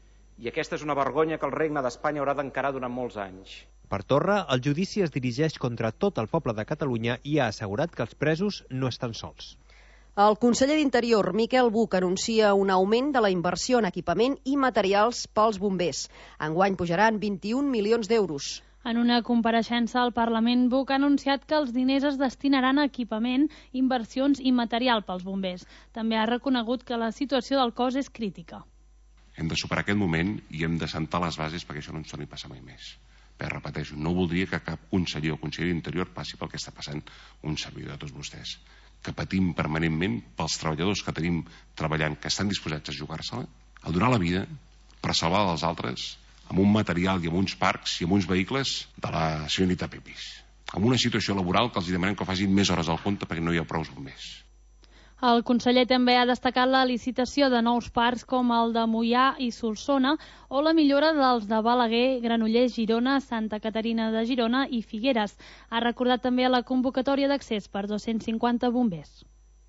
Speaker 10: I aquesta és una vergonya que el regne d'Espanya haurà d'encarar durant molts anys.
Speaker 7: Per Torra, el judici es dirigeix contra tot el poble de Catalunya i ha assegurat que els presos no estan sols.
Speaker 1: El conseller d'Interior, Miquel Buch, anuncia un augment de la inversió en equipament i materials pels bombers. Enguany pujaran 21 milions d'euros.
Speaker 3: En una compareixença al Parlament, Buch ha anunciat que els diners es destinaran a equipament, inversions i material pels bombers. També ha reconegut que la situació del cos és crítica.
Speaker 12: Hem de superar aquest moment i hem de sentar les bases perquè això no ens torni a passar mai més. Però repeteixo, no voldria que cap conseller o conseller d'Interior passi pel que està passant un servidor de tots vostès, que patim permanentment pels treballadors que tenim treballant, que estan disposats a jugar-se-la, a donar la vida per salvar els altres, amb un material i amb uns parcs i amb uns vehicles de la senyorita Pepis, amb una situació laboral que els demanem que facin més hores al compte perquè no hi ha prou bombers.
Speaker 3: El conseller també ha destacat la licitació de nous parcs com el de Moià i Solsona o la millora dels de Balaguer, Granollers, Girona, Santa Caterina de Girona i Figueres. Ha recordat també la convocatòria d'accés per 250 bombers.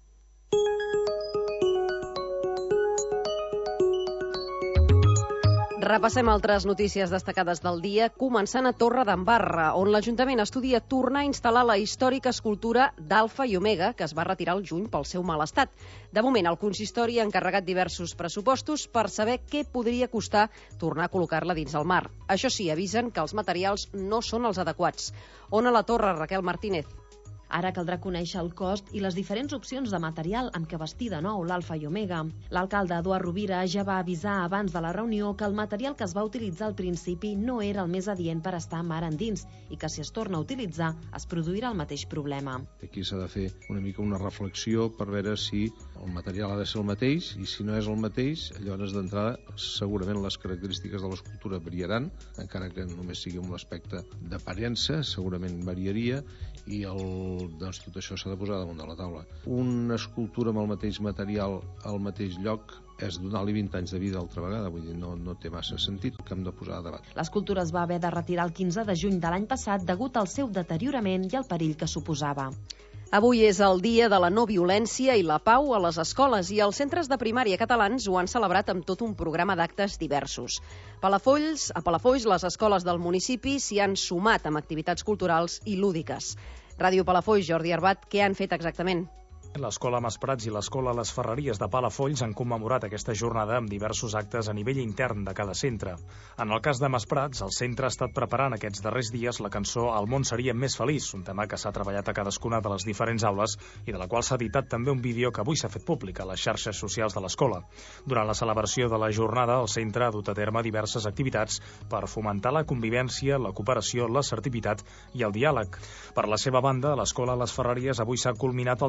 Speaker 1: Repassem altres notícies destacades del dia, començant a Torredembarra, on l'Ajuntament estudia tornar a instal·lar la històrica escultura d'Alfa i Omega, que es va retirar al juny pel seu mal estat. De moment, el consistori ha encarregat diversos pressupostos per saber què podria costar tornar a col·locar-la dins el mar. Això sí, avisen que els materials no són els adequats. On a la Torre, Raquel Martínez?
Speaker 14: Ara caldrà conèixer el cost i les diferents opcions de material amb què vestir de nou l'Alfa i Omega. L'alcalde Eduard Rovira ja va avisar abans de la reunió que el material que es va utilitzar al principi no era el més adient per estar mar endins i que si es torna a utilitzar es produirà el mateix problema.
Speaker 17: Aquí s'ha de fer una mica una reflexió per veure si el material ha de ser el mateix i si no és el mateix, llavors d'entrada segurament les característiques de l'escultura variaran, encara que només sigui un aspecte d'aparença, segurament variaria i doncs tot això s'ha de posar damunt de la taula. Una escultura amb el mateix material al mateix lloc és donar-li 20 anys de vida altra vegada, vull dir, no té massa sentit que hem de posar a debat.
Speaker 14: L'escultura es va haver de retirar el 15 de juny de l'any passat degut al seu deteriorament i al perill que suposava.
Speaker 1: Avui és el dia de la no violència i la pau a les escoles i els centres de primària catalans ho han celebrat amb tot un programa d'actes diversos. A Palafolls, les escoles del municipi s'hi han sumat amb activitats culturals i lúdiques. Ràdio Palafolls, Jordi Arbat, què han fet exactament?
Speaker 26: L'Escola Masprats i l'Escola Les Ferreries de Palafolls han commemorat aquesta jornada amb diversos actes a nivell intern de cada centre. En el cas de Masprats, el centre ha estat preparant aquests darrers dies la cançó El món seria més feliç, un tema que s'ha treballat a cadascuna de les diferents aules i de la qual s'ha editat també un vídeo que avui s'ha fet públic a les xarxes socials de l'escola. Durant la celebració de la jornada, el centre ha dut a terme diverses activitats per fomentar la convivència, la cooperació, l'assertivitat i el diàleg. Per la seva banda, l'Escola Les Ferreries avui s'ha culminat el treball que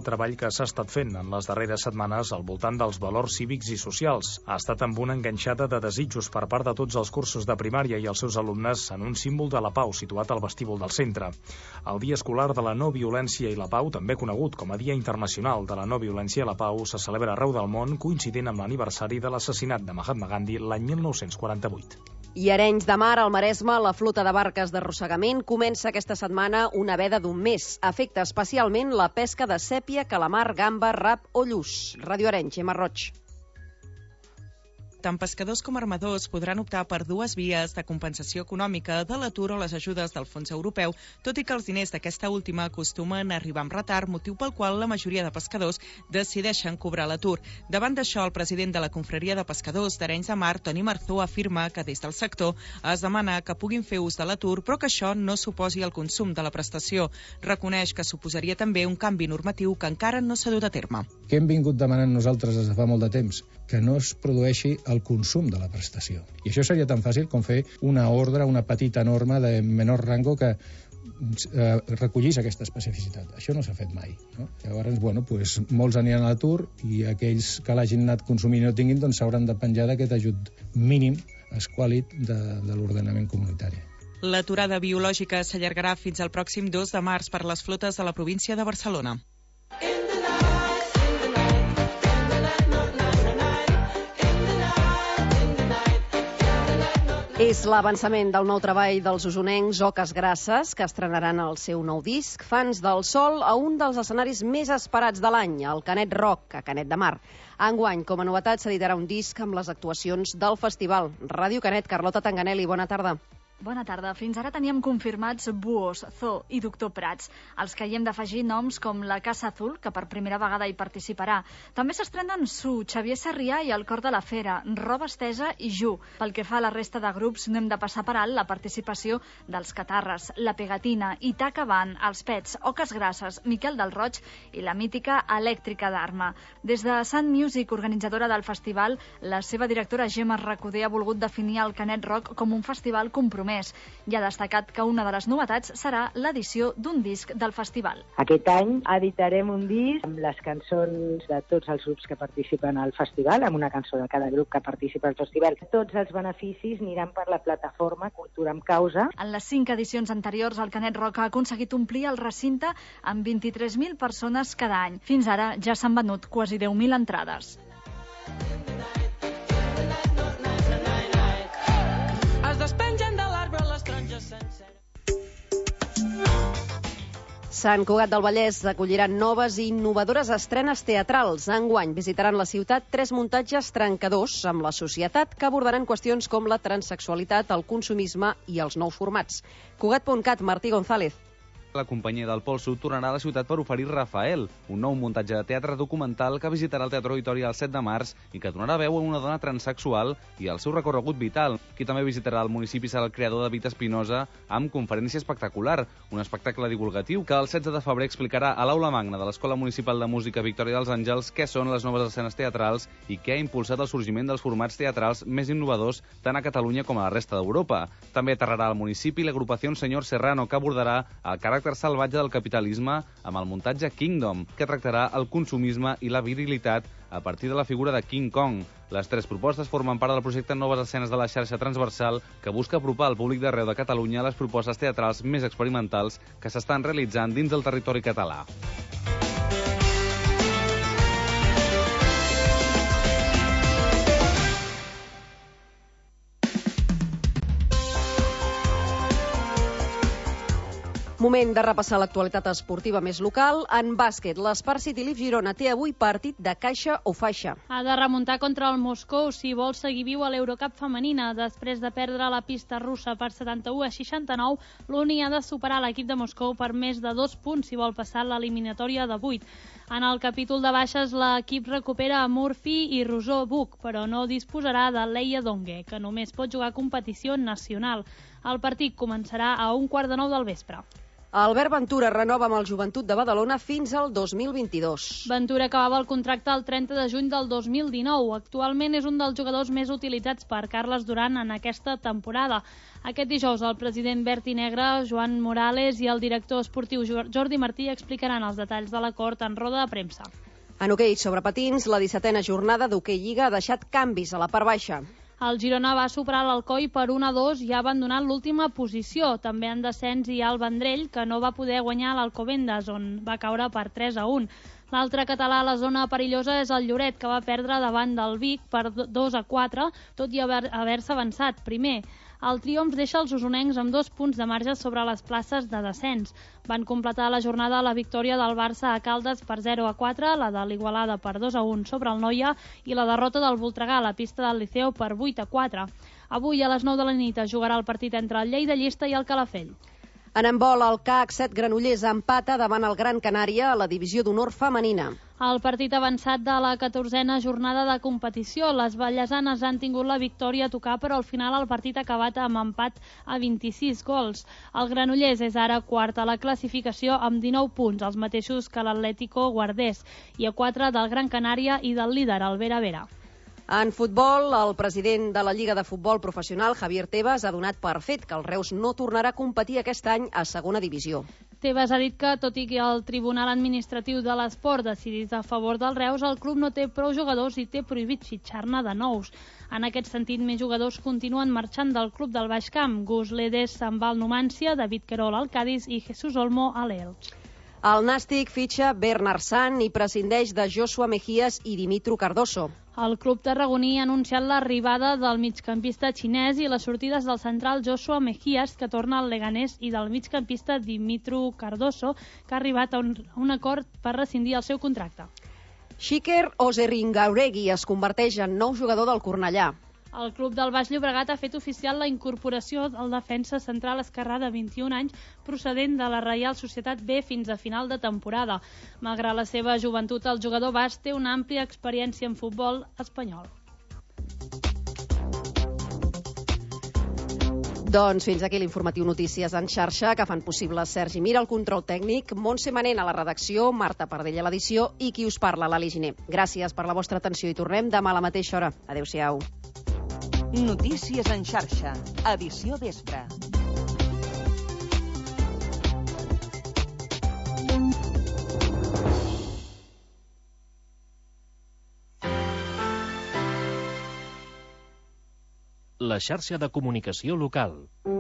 Speaker 26: que s'ha estat fent en les darreres setmanes al voltant dels valors cívics i socials. Ha estat amb una enganxada de desitjos per part de tots els cursos de primària i els seus alumnes en un símbol de la pau situat al vestíbul del centre. El Dia Escolar de la No Violència i la Pau, també conegut com a Dia Internacional de la No Violència i la Pau, se celebra arreu del món coincidint amb l'aniversari de l'assassinat de Mahatma Gandhi l'any 1948.
Speaker 1: I a Arenys de Mar, al Maresme, la flota de barques d'arrossegament comença aquesta setmana una veda d'un mes. Afecta especialment la pesca de sèpia, calamar, gamba, rap o lluç. Ràdio Arenys, Gemma Roig.
Speaker 15: Tant pescadors com armadors podran optar per dues vies de compensació econòmica de l'atur o les ajudes del fons europeu, tot i que els diners d'aquesta última acostumen a arribar amb retard, motiu pel qual la majoria de pescadors decideixen cobrar l'atur. Davant d'això, el president de la Confraria de Pescadors d'Arenys de Mar, Toni Marzó, afirma que des del sector es demana que puguin fer ús de l'atur, però que això no suposi el consum de la prestació. Reconeix que suposaria també un canvi normatiu que encara no s'ha dut a terme.
Speaker 16: Què hem vingut demanant nosaltres des de fa molt de temps? Que no es produeixi el consum de la prestació. I això seria tan fàcil com fer una ordre, una petita norma de menor rango que recollís aquesta especificitat. Això no s'ha fet mai. No? Llavors, molts aniran a l'atur i aquells que l'hagin anat consumint i no tinguin, doncs s'hauran de penjar d'aquest ajut mínim esquàlit de l'ordenament comunitari.
Speaker 15: L'aturada biològica s'allargarà fins al pròxim 2 de març per les flotes de la província de Barcelona.
Speaker 1: És l'avançament del nou treball dels usonencs Oques Grasses, que estrenaran el seu nou disc, Fans del Sol, a un dels escenaris més esperats de l'any, el Canet Rock, a Canet de Mar. Enguany, com a novetat, s'editarà un disc amb les actuacions del festival. Ràdio Canet, Carlota Tanganelli, bona tarda.
Speaker 19: Bona tarda. Fins ara teníem confirmats Buos, Zoo i Doctor Prats, als que hi hem d'afegir noms com la Casa Azul, que per primera vegada hi participarà. També s'estrenen Su, Xavier Sarrià i el Cor de la Fera, Roba Estesa i Ju. Pel que fa a la resta de grups, no hem de passar per alt la participació dels Catarres, La Pegatina, Itaca Band, Els Pets, Oques Grasses, Miquel del Roig i la mítica Elèctrica d'Arma. Des de Sun Music, organitzadora del festival, la seva directora Gemma Recoder ha volgut definir el Canet Rock com un festival compromès i ha destacat que una de les novetats serà l'edició d'un disc del festival.
Speaker 20: Aquest any editarem un disc amb les cançons de tots els grups que participen al festival, amb una cançó de cada grup que participa al festival. Tots els beneficis aniran per la plataforma Cultura amb Causa.
Speaker 19: En les 5 edicions anteriors, el Canet Rock ha aconseguit omplir el recinte amb 23.000 persones cada any. Fins ara ja s'han venut quasi 10.000 entrades.
Speaker 15: Es despengen de l'arbre les taronges senceres.
Speaker 1: Sant Cugat del Vallès acolliran noves i innovadores estrenes teatrals. Enguany visitaran la ciutat 3 muntatges trencadors amb la societat que abordaran qüestions com la transsexualitat, el consumisme i els nous formats. Cugat.cat, Martí González.
Speaker 21: La companyia del Pol Sud tornarà a la ciutat per oferir Rafael, un nou muntatge de teatre documental que visitarà el Teatre Auditori el 7 de març i que donarà veu a una dona transsexual i el seu recorregut vital. Qui també visitarà el municipi serà el creador de Vita Espinosa amb Conferència Espectacular, un espectacle divulgatiu que el 16 de febrer explicarà a l'Aula Magna de l'Escola Municipal de Música Victòria dels Àngels què són les noves escenes teatrals i què ha impulsat el sorgiment dels formats teatrals més innovadors tant a Catalunya com a la resta d'Europa. També aterrarà al municipi l'agrupació Senyor Serrano, que abordarà el caràcter salvatge del capitalisme amb el muntatge Kingdom, que tractarà el consumisme i la virilitat a partir de la figura de King Kong. Les 3 propostes formen part del projecte Noves Escenes de la xarxa transversal que busca apropar al públic d'arreu de Catalunya les propostes teatrals més experimentals que s'estan realitzant dins del territori català.
Speaker 1: Moment de repassar l'actualitat esportiva més local. En bàsquet, l'Espart City Leaf Girona té avui partit de caixa o faixa.
Speaker 3: Ha de remuntar contra el Moscou si vol seguir viu a l'Eurocup femenina. Després de perdre la pista russa per 71-69, l'Uni ha de superar l'equip de Moscou per més de 2 punts si vol passar l'eliminatòria de 8. En el capítol de baixes, l'equip recupera a Murphy i Rosó Buch, però no disposarà de Leia Dongue, que només pot jugar competició nacional. El partit començarà a 1:15 del vespre.
Speaker 1: Albert Ventura renova amb el Joventut de Badalona fins al 2022.
Speaker 3: Ventura acabava el contracte el 30 de juny del 2019. Actualment és un dels jugadors més utilitzats per Carles Duran en aquesta temporada. Aquest dijous el president verd i negre, Joan Morales, i el director esportiu Jordi Martí explicaran els detalls de l'acord en roda de premsa.
Speaker 1: En hoquei sobre patins, la 17a jornada d'Hoquei Lliga ha deixat canvis a la part baixa.
Speaker 3: El Girona va superar l'Alcoi per 1-2 i ha abandonat l'última posició. També en descens hi ha el Vendrell, que no va poder guanyar l'Alcobendas, on va caure per 3-1. L'altre català a la zona perillosa és el Lloret, que va perdre davant del Vic per 2-4, tot i haver-se avançat primer. El triomf deixa els usonencs amb 2 punts de marge sobre les places de descens. Van completar la jornada la victòria del Barça a Caldes per 0-4, la de l'Igualada per 2-1 sobre el Noia i la derrota del Voltregà a la pista del Liceu per 8-4. Avui a les 9 de la nit es jugarà el partit entre el Lleida Llista i el Calafell.
Speaker 1: En handbol, el CAC 7 Granollers empata davant el Gran Canària a la divisió d'honor femenina.
Speaker 3: El partit avançat de la 14a jornada de competició. Les vallesanes han tingut la victòria a tocar, però al final el partit ha acabat amb empat a 26 gols. El Granollers és ara quart a la classificació amb 19 punts, els mateixos que l'Atlético Guardés, i a 4 del Gran Canària i del líder, el Vera Vera.
Speaker 1: En futbol, el president de la Lliga de Futbol Professional, Javier Tebas, ha donat per fet que el Reus no tornarà a competir aquest any a segona divisió.
Speaker 3: Tebas ha dit que, tot i que el Tribunal Administratiu de l'Esport decidís a favor del Reus, el club no té prou jugadors i té prohibit fitxar-ne de nous. En aquest sentit, més jugadors continuen marxant del club del Baix Camp. Gus Ledes se'n va al Numancia, David Querol al Cádiz i Jesús Olmo a l'Elx.
Speaker 1: El Nàstic fitxa Bernard San i prescindeix de Joshua Mejías i Dimitru Cardoso.
Speaker 3: El club tarragoní ha anunciat l'arribada del migcampista xinès i les sortides del central Joshua Mejías, que torna al Leganés, i del migcampista Dimitru Cardoso, que ha arribat a un acord per rescindir el seu contracte.
Speaker 1: Xiker Ozeringauregi es converteix en nou jugador del Cornellà.
Speaker 3: El club del Baix Llobregat ha fet oficial la incorporació del defensa central esquerrà de 21 anys procedent de la Reial Societat B fins a final de temporada. Malgrat la seva joventut, el jugador basc té una àmplia experiència en futbol espanyol.
Speaker 1: Doncs fins aquí l'informatiu Notícies en xarxa que fan possible Sergi Mira, el control tècnic, Montse Manent a la redacció, Marta Pardell a l'edició i qui us parla, Lali Giner. Gràcies per la vostra atenció i tornem demà a la mateixa hora. Adéu-siau.
Speaker 13: Notícies en xarxa, edició vespre.
Speaker 2: La xarxa de comunicació local.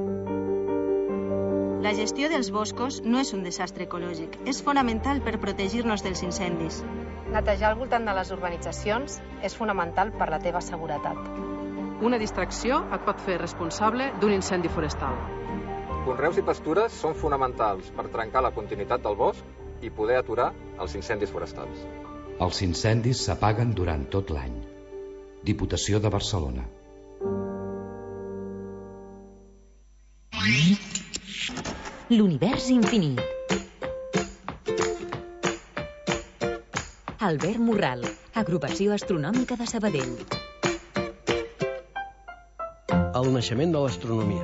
Speaker 4: La gestió dels boscos no és un desastre ecològic. És fonamental per protegir-nos dels incendis.
Speaker 5: Netejar al voltant de les urbanitzacions és fonamental per la teva seguretat.
Speaker 18: Una distracció et pot fer responsable d'un incendi forestal.
Speaker 22: Conreus i pastures són fonamentals per trencar la continuïtat del bosc i poder aturar els incendis forestals.
Speaker 23: Els incendis s'apaguen durant tot l'any. Diputació de Barcelona.
Speaker 13: L'univers infinit. Albert Morral, Agrupació Astronòmica de Sabadell.
Speaker 27: El naixement de l'astronomia.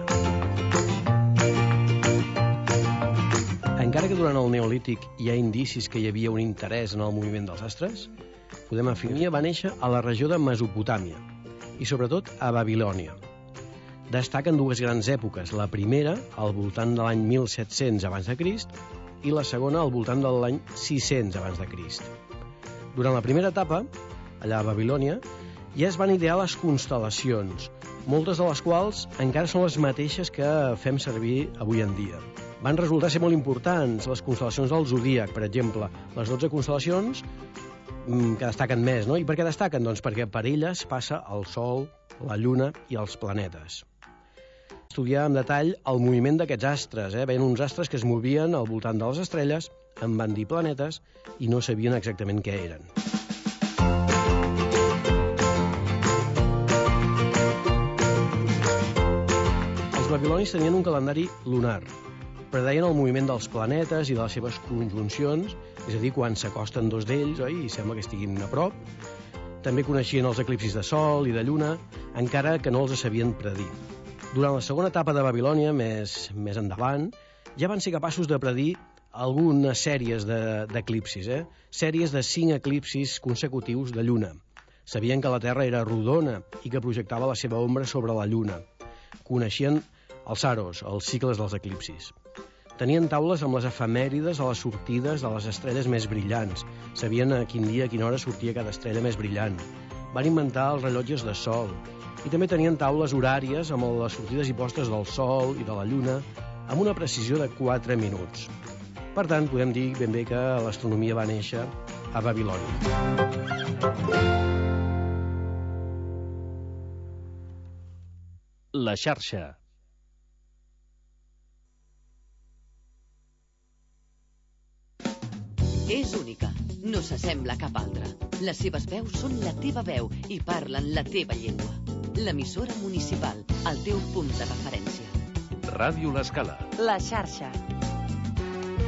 Speaker 27: Encara que durant el Neolític hi ha indicis que hi havia un interès en el moviment dels astres, podem afirmar que va néixer a la regió de Mesopotàmia i sobretot a Babilònia. Destaquen dues grans èpoques, la primera al voltant de l'any 1700 abans de Crist i la segona al voltant de l'any 600 abans de Crist. Durant la primera etapa, allà a Babilònia, ja es van idear les constel·lacions, moltes de les quals encara són les mateixes que fem servir avui en dia. Van resultar ser molt importants les constel·lacions del Zodíac, per exemple, les 12 constel·lacions que destaquen més, no? I per què destaquen? Doncs perquè per elles passa el Sol, la Lluna i els planetes. Estudiar amb detall el moviment d'aquests astres. Veien uns astres que es movien al voltant de les estrelles, en van dir planetes, i no sabien exactament què eren. Els babilonis tenien un calendari lunar. Predeien el moviment dels planetes i de les seves conjuncions, és a dir, quan s'acosten dos d'ells, i sembla que estiguin a prop. També coneixien els eclipsis de Sol i de Lluna, encara que no els sabien predir. Durant la segona etapa de Babilònia, més endavant, ja van ser capaços de predir algunes sèries d'eclipsis, sèries de 5 eclipsis consecutius de lluna. Sabien que la Terra era rodona i que projectava la seva ombra sobre la lluna. Coneixien els saros, els cicles dels eclipsis. Tenien taules amb les efemèrides a les sortides de les estrelles més brillants. Sabien a quin dia, a quina hora sortia cada estrella més brillant. Van inventar els rellotges de sol. I també tenien taules horàries amb les sortides i postes del sol i de la lluna amb una precisió de 4 minuts. Per tant, podem dir ben bé que l'astronomia va néixer a Babilònia.
Speaker 2: La xarxa.
Speaker 6: És única, no s'assembla a cap altra. Les seves veus són la teva veu i parlen la teva llengua. L'emissora municipal, el teu punt de referència.
Speaker 2: Ràdio L'Escala.
Speaker 13: La xarxa.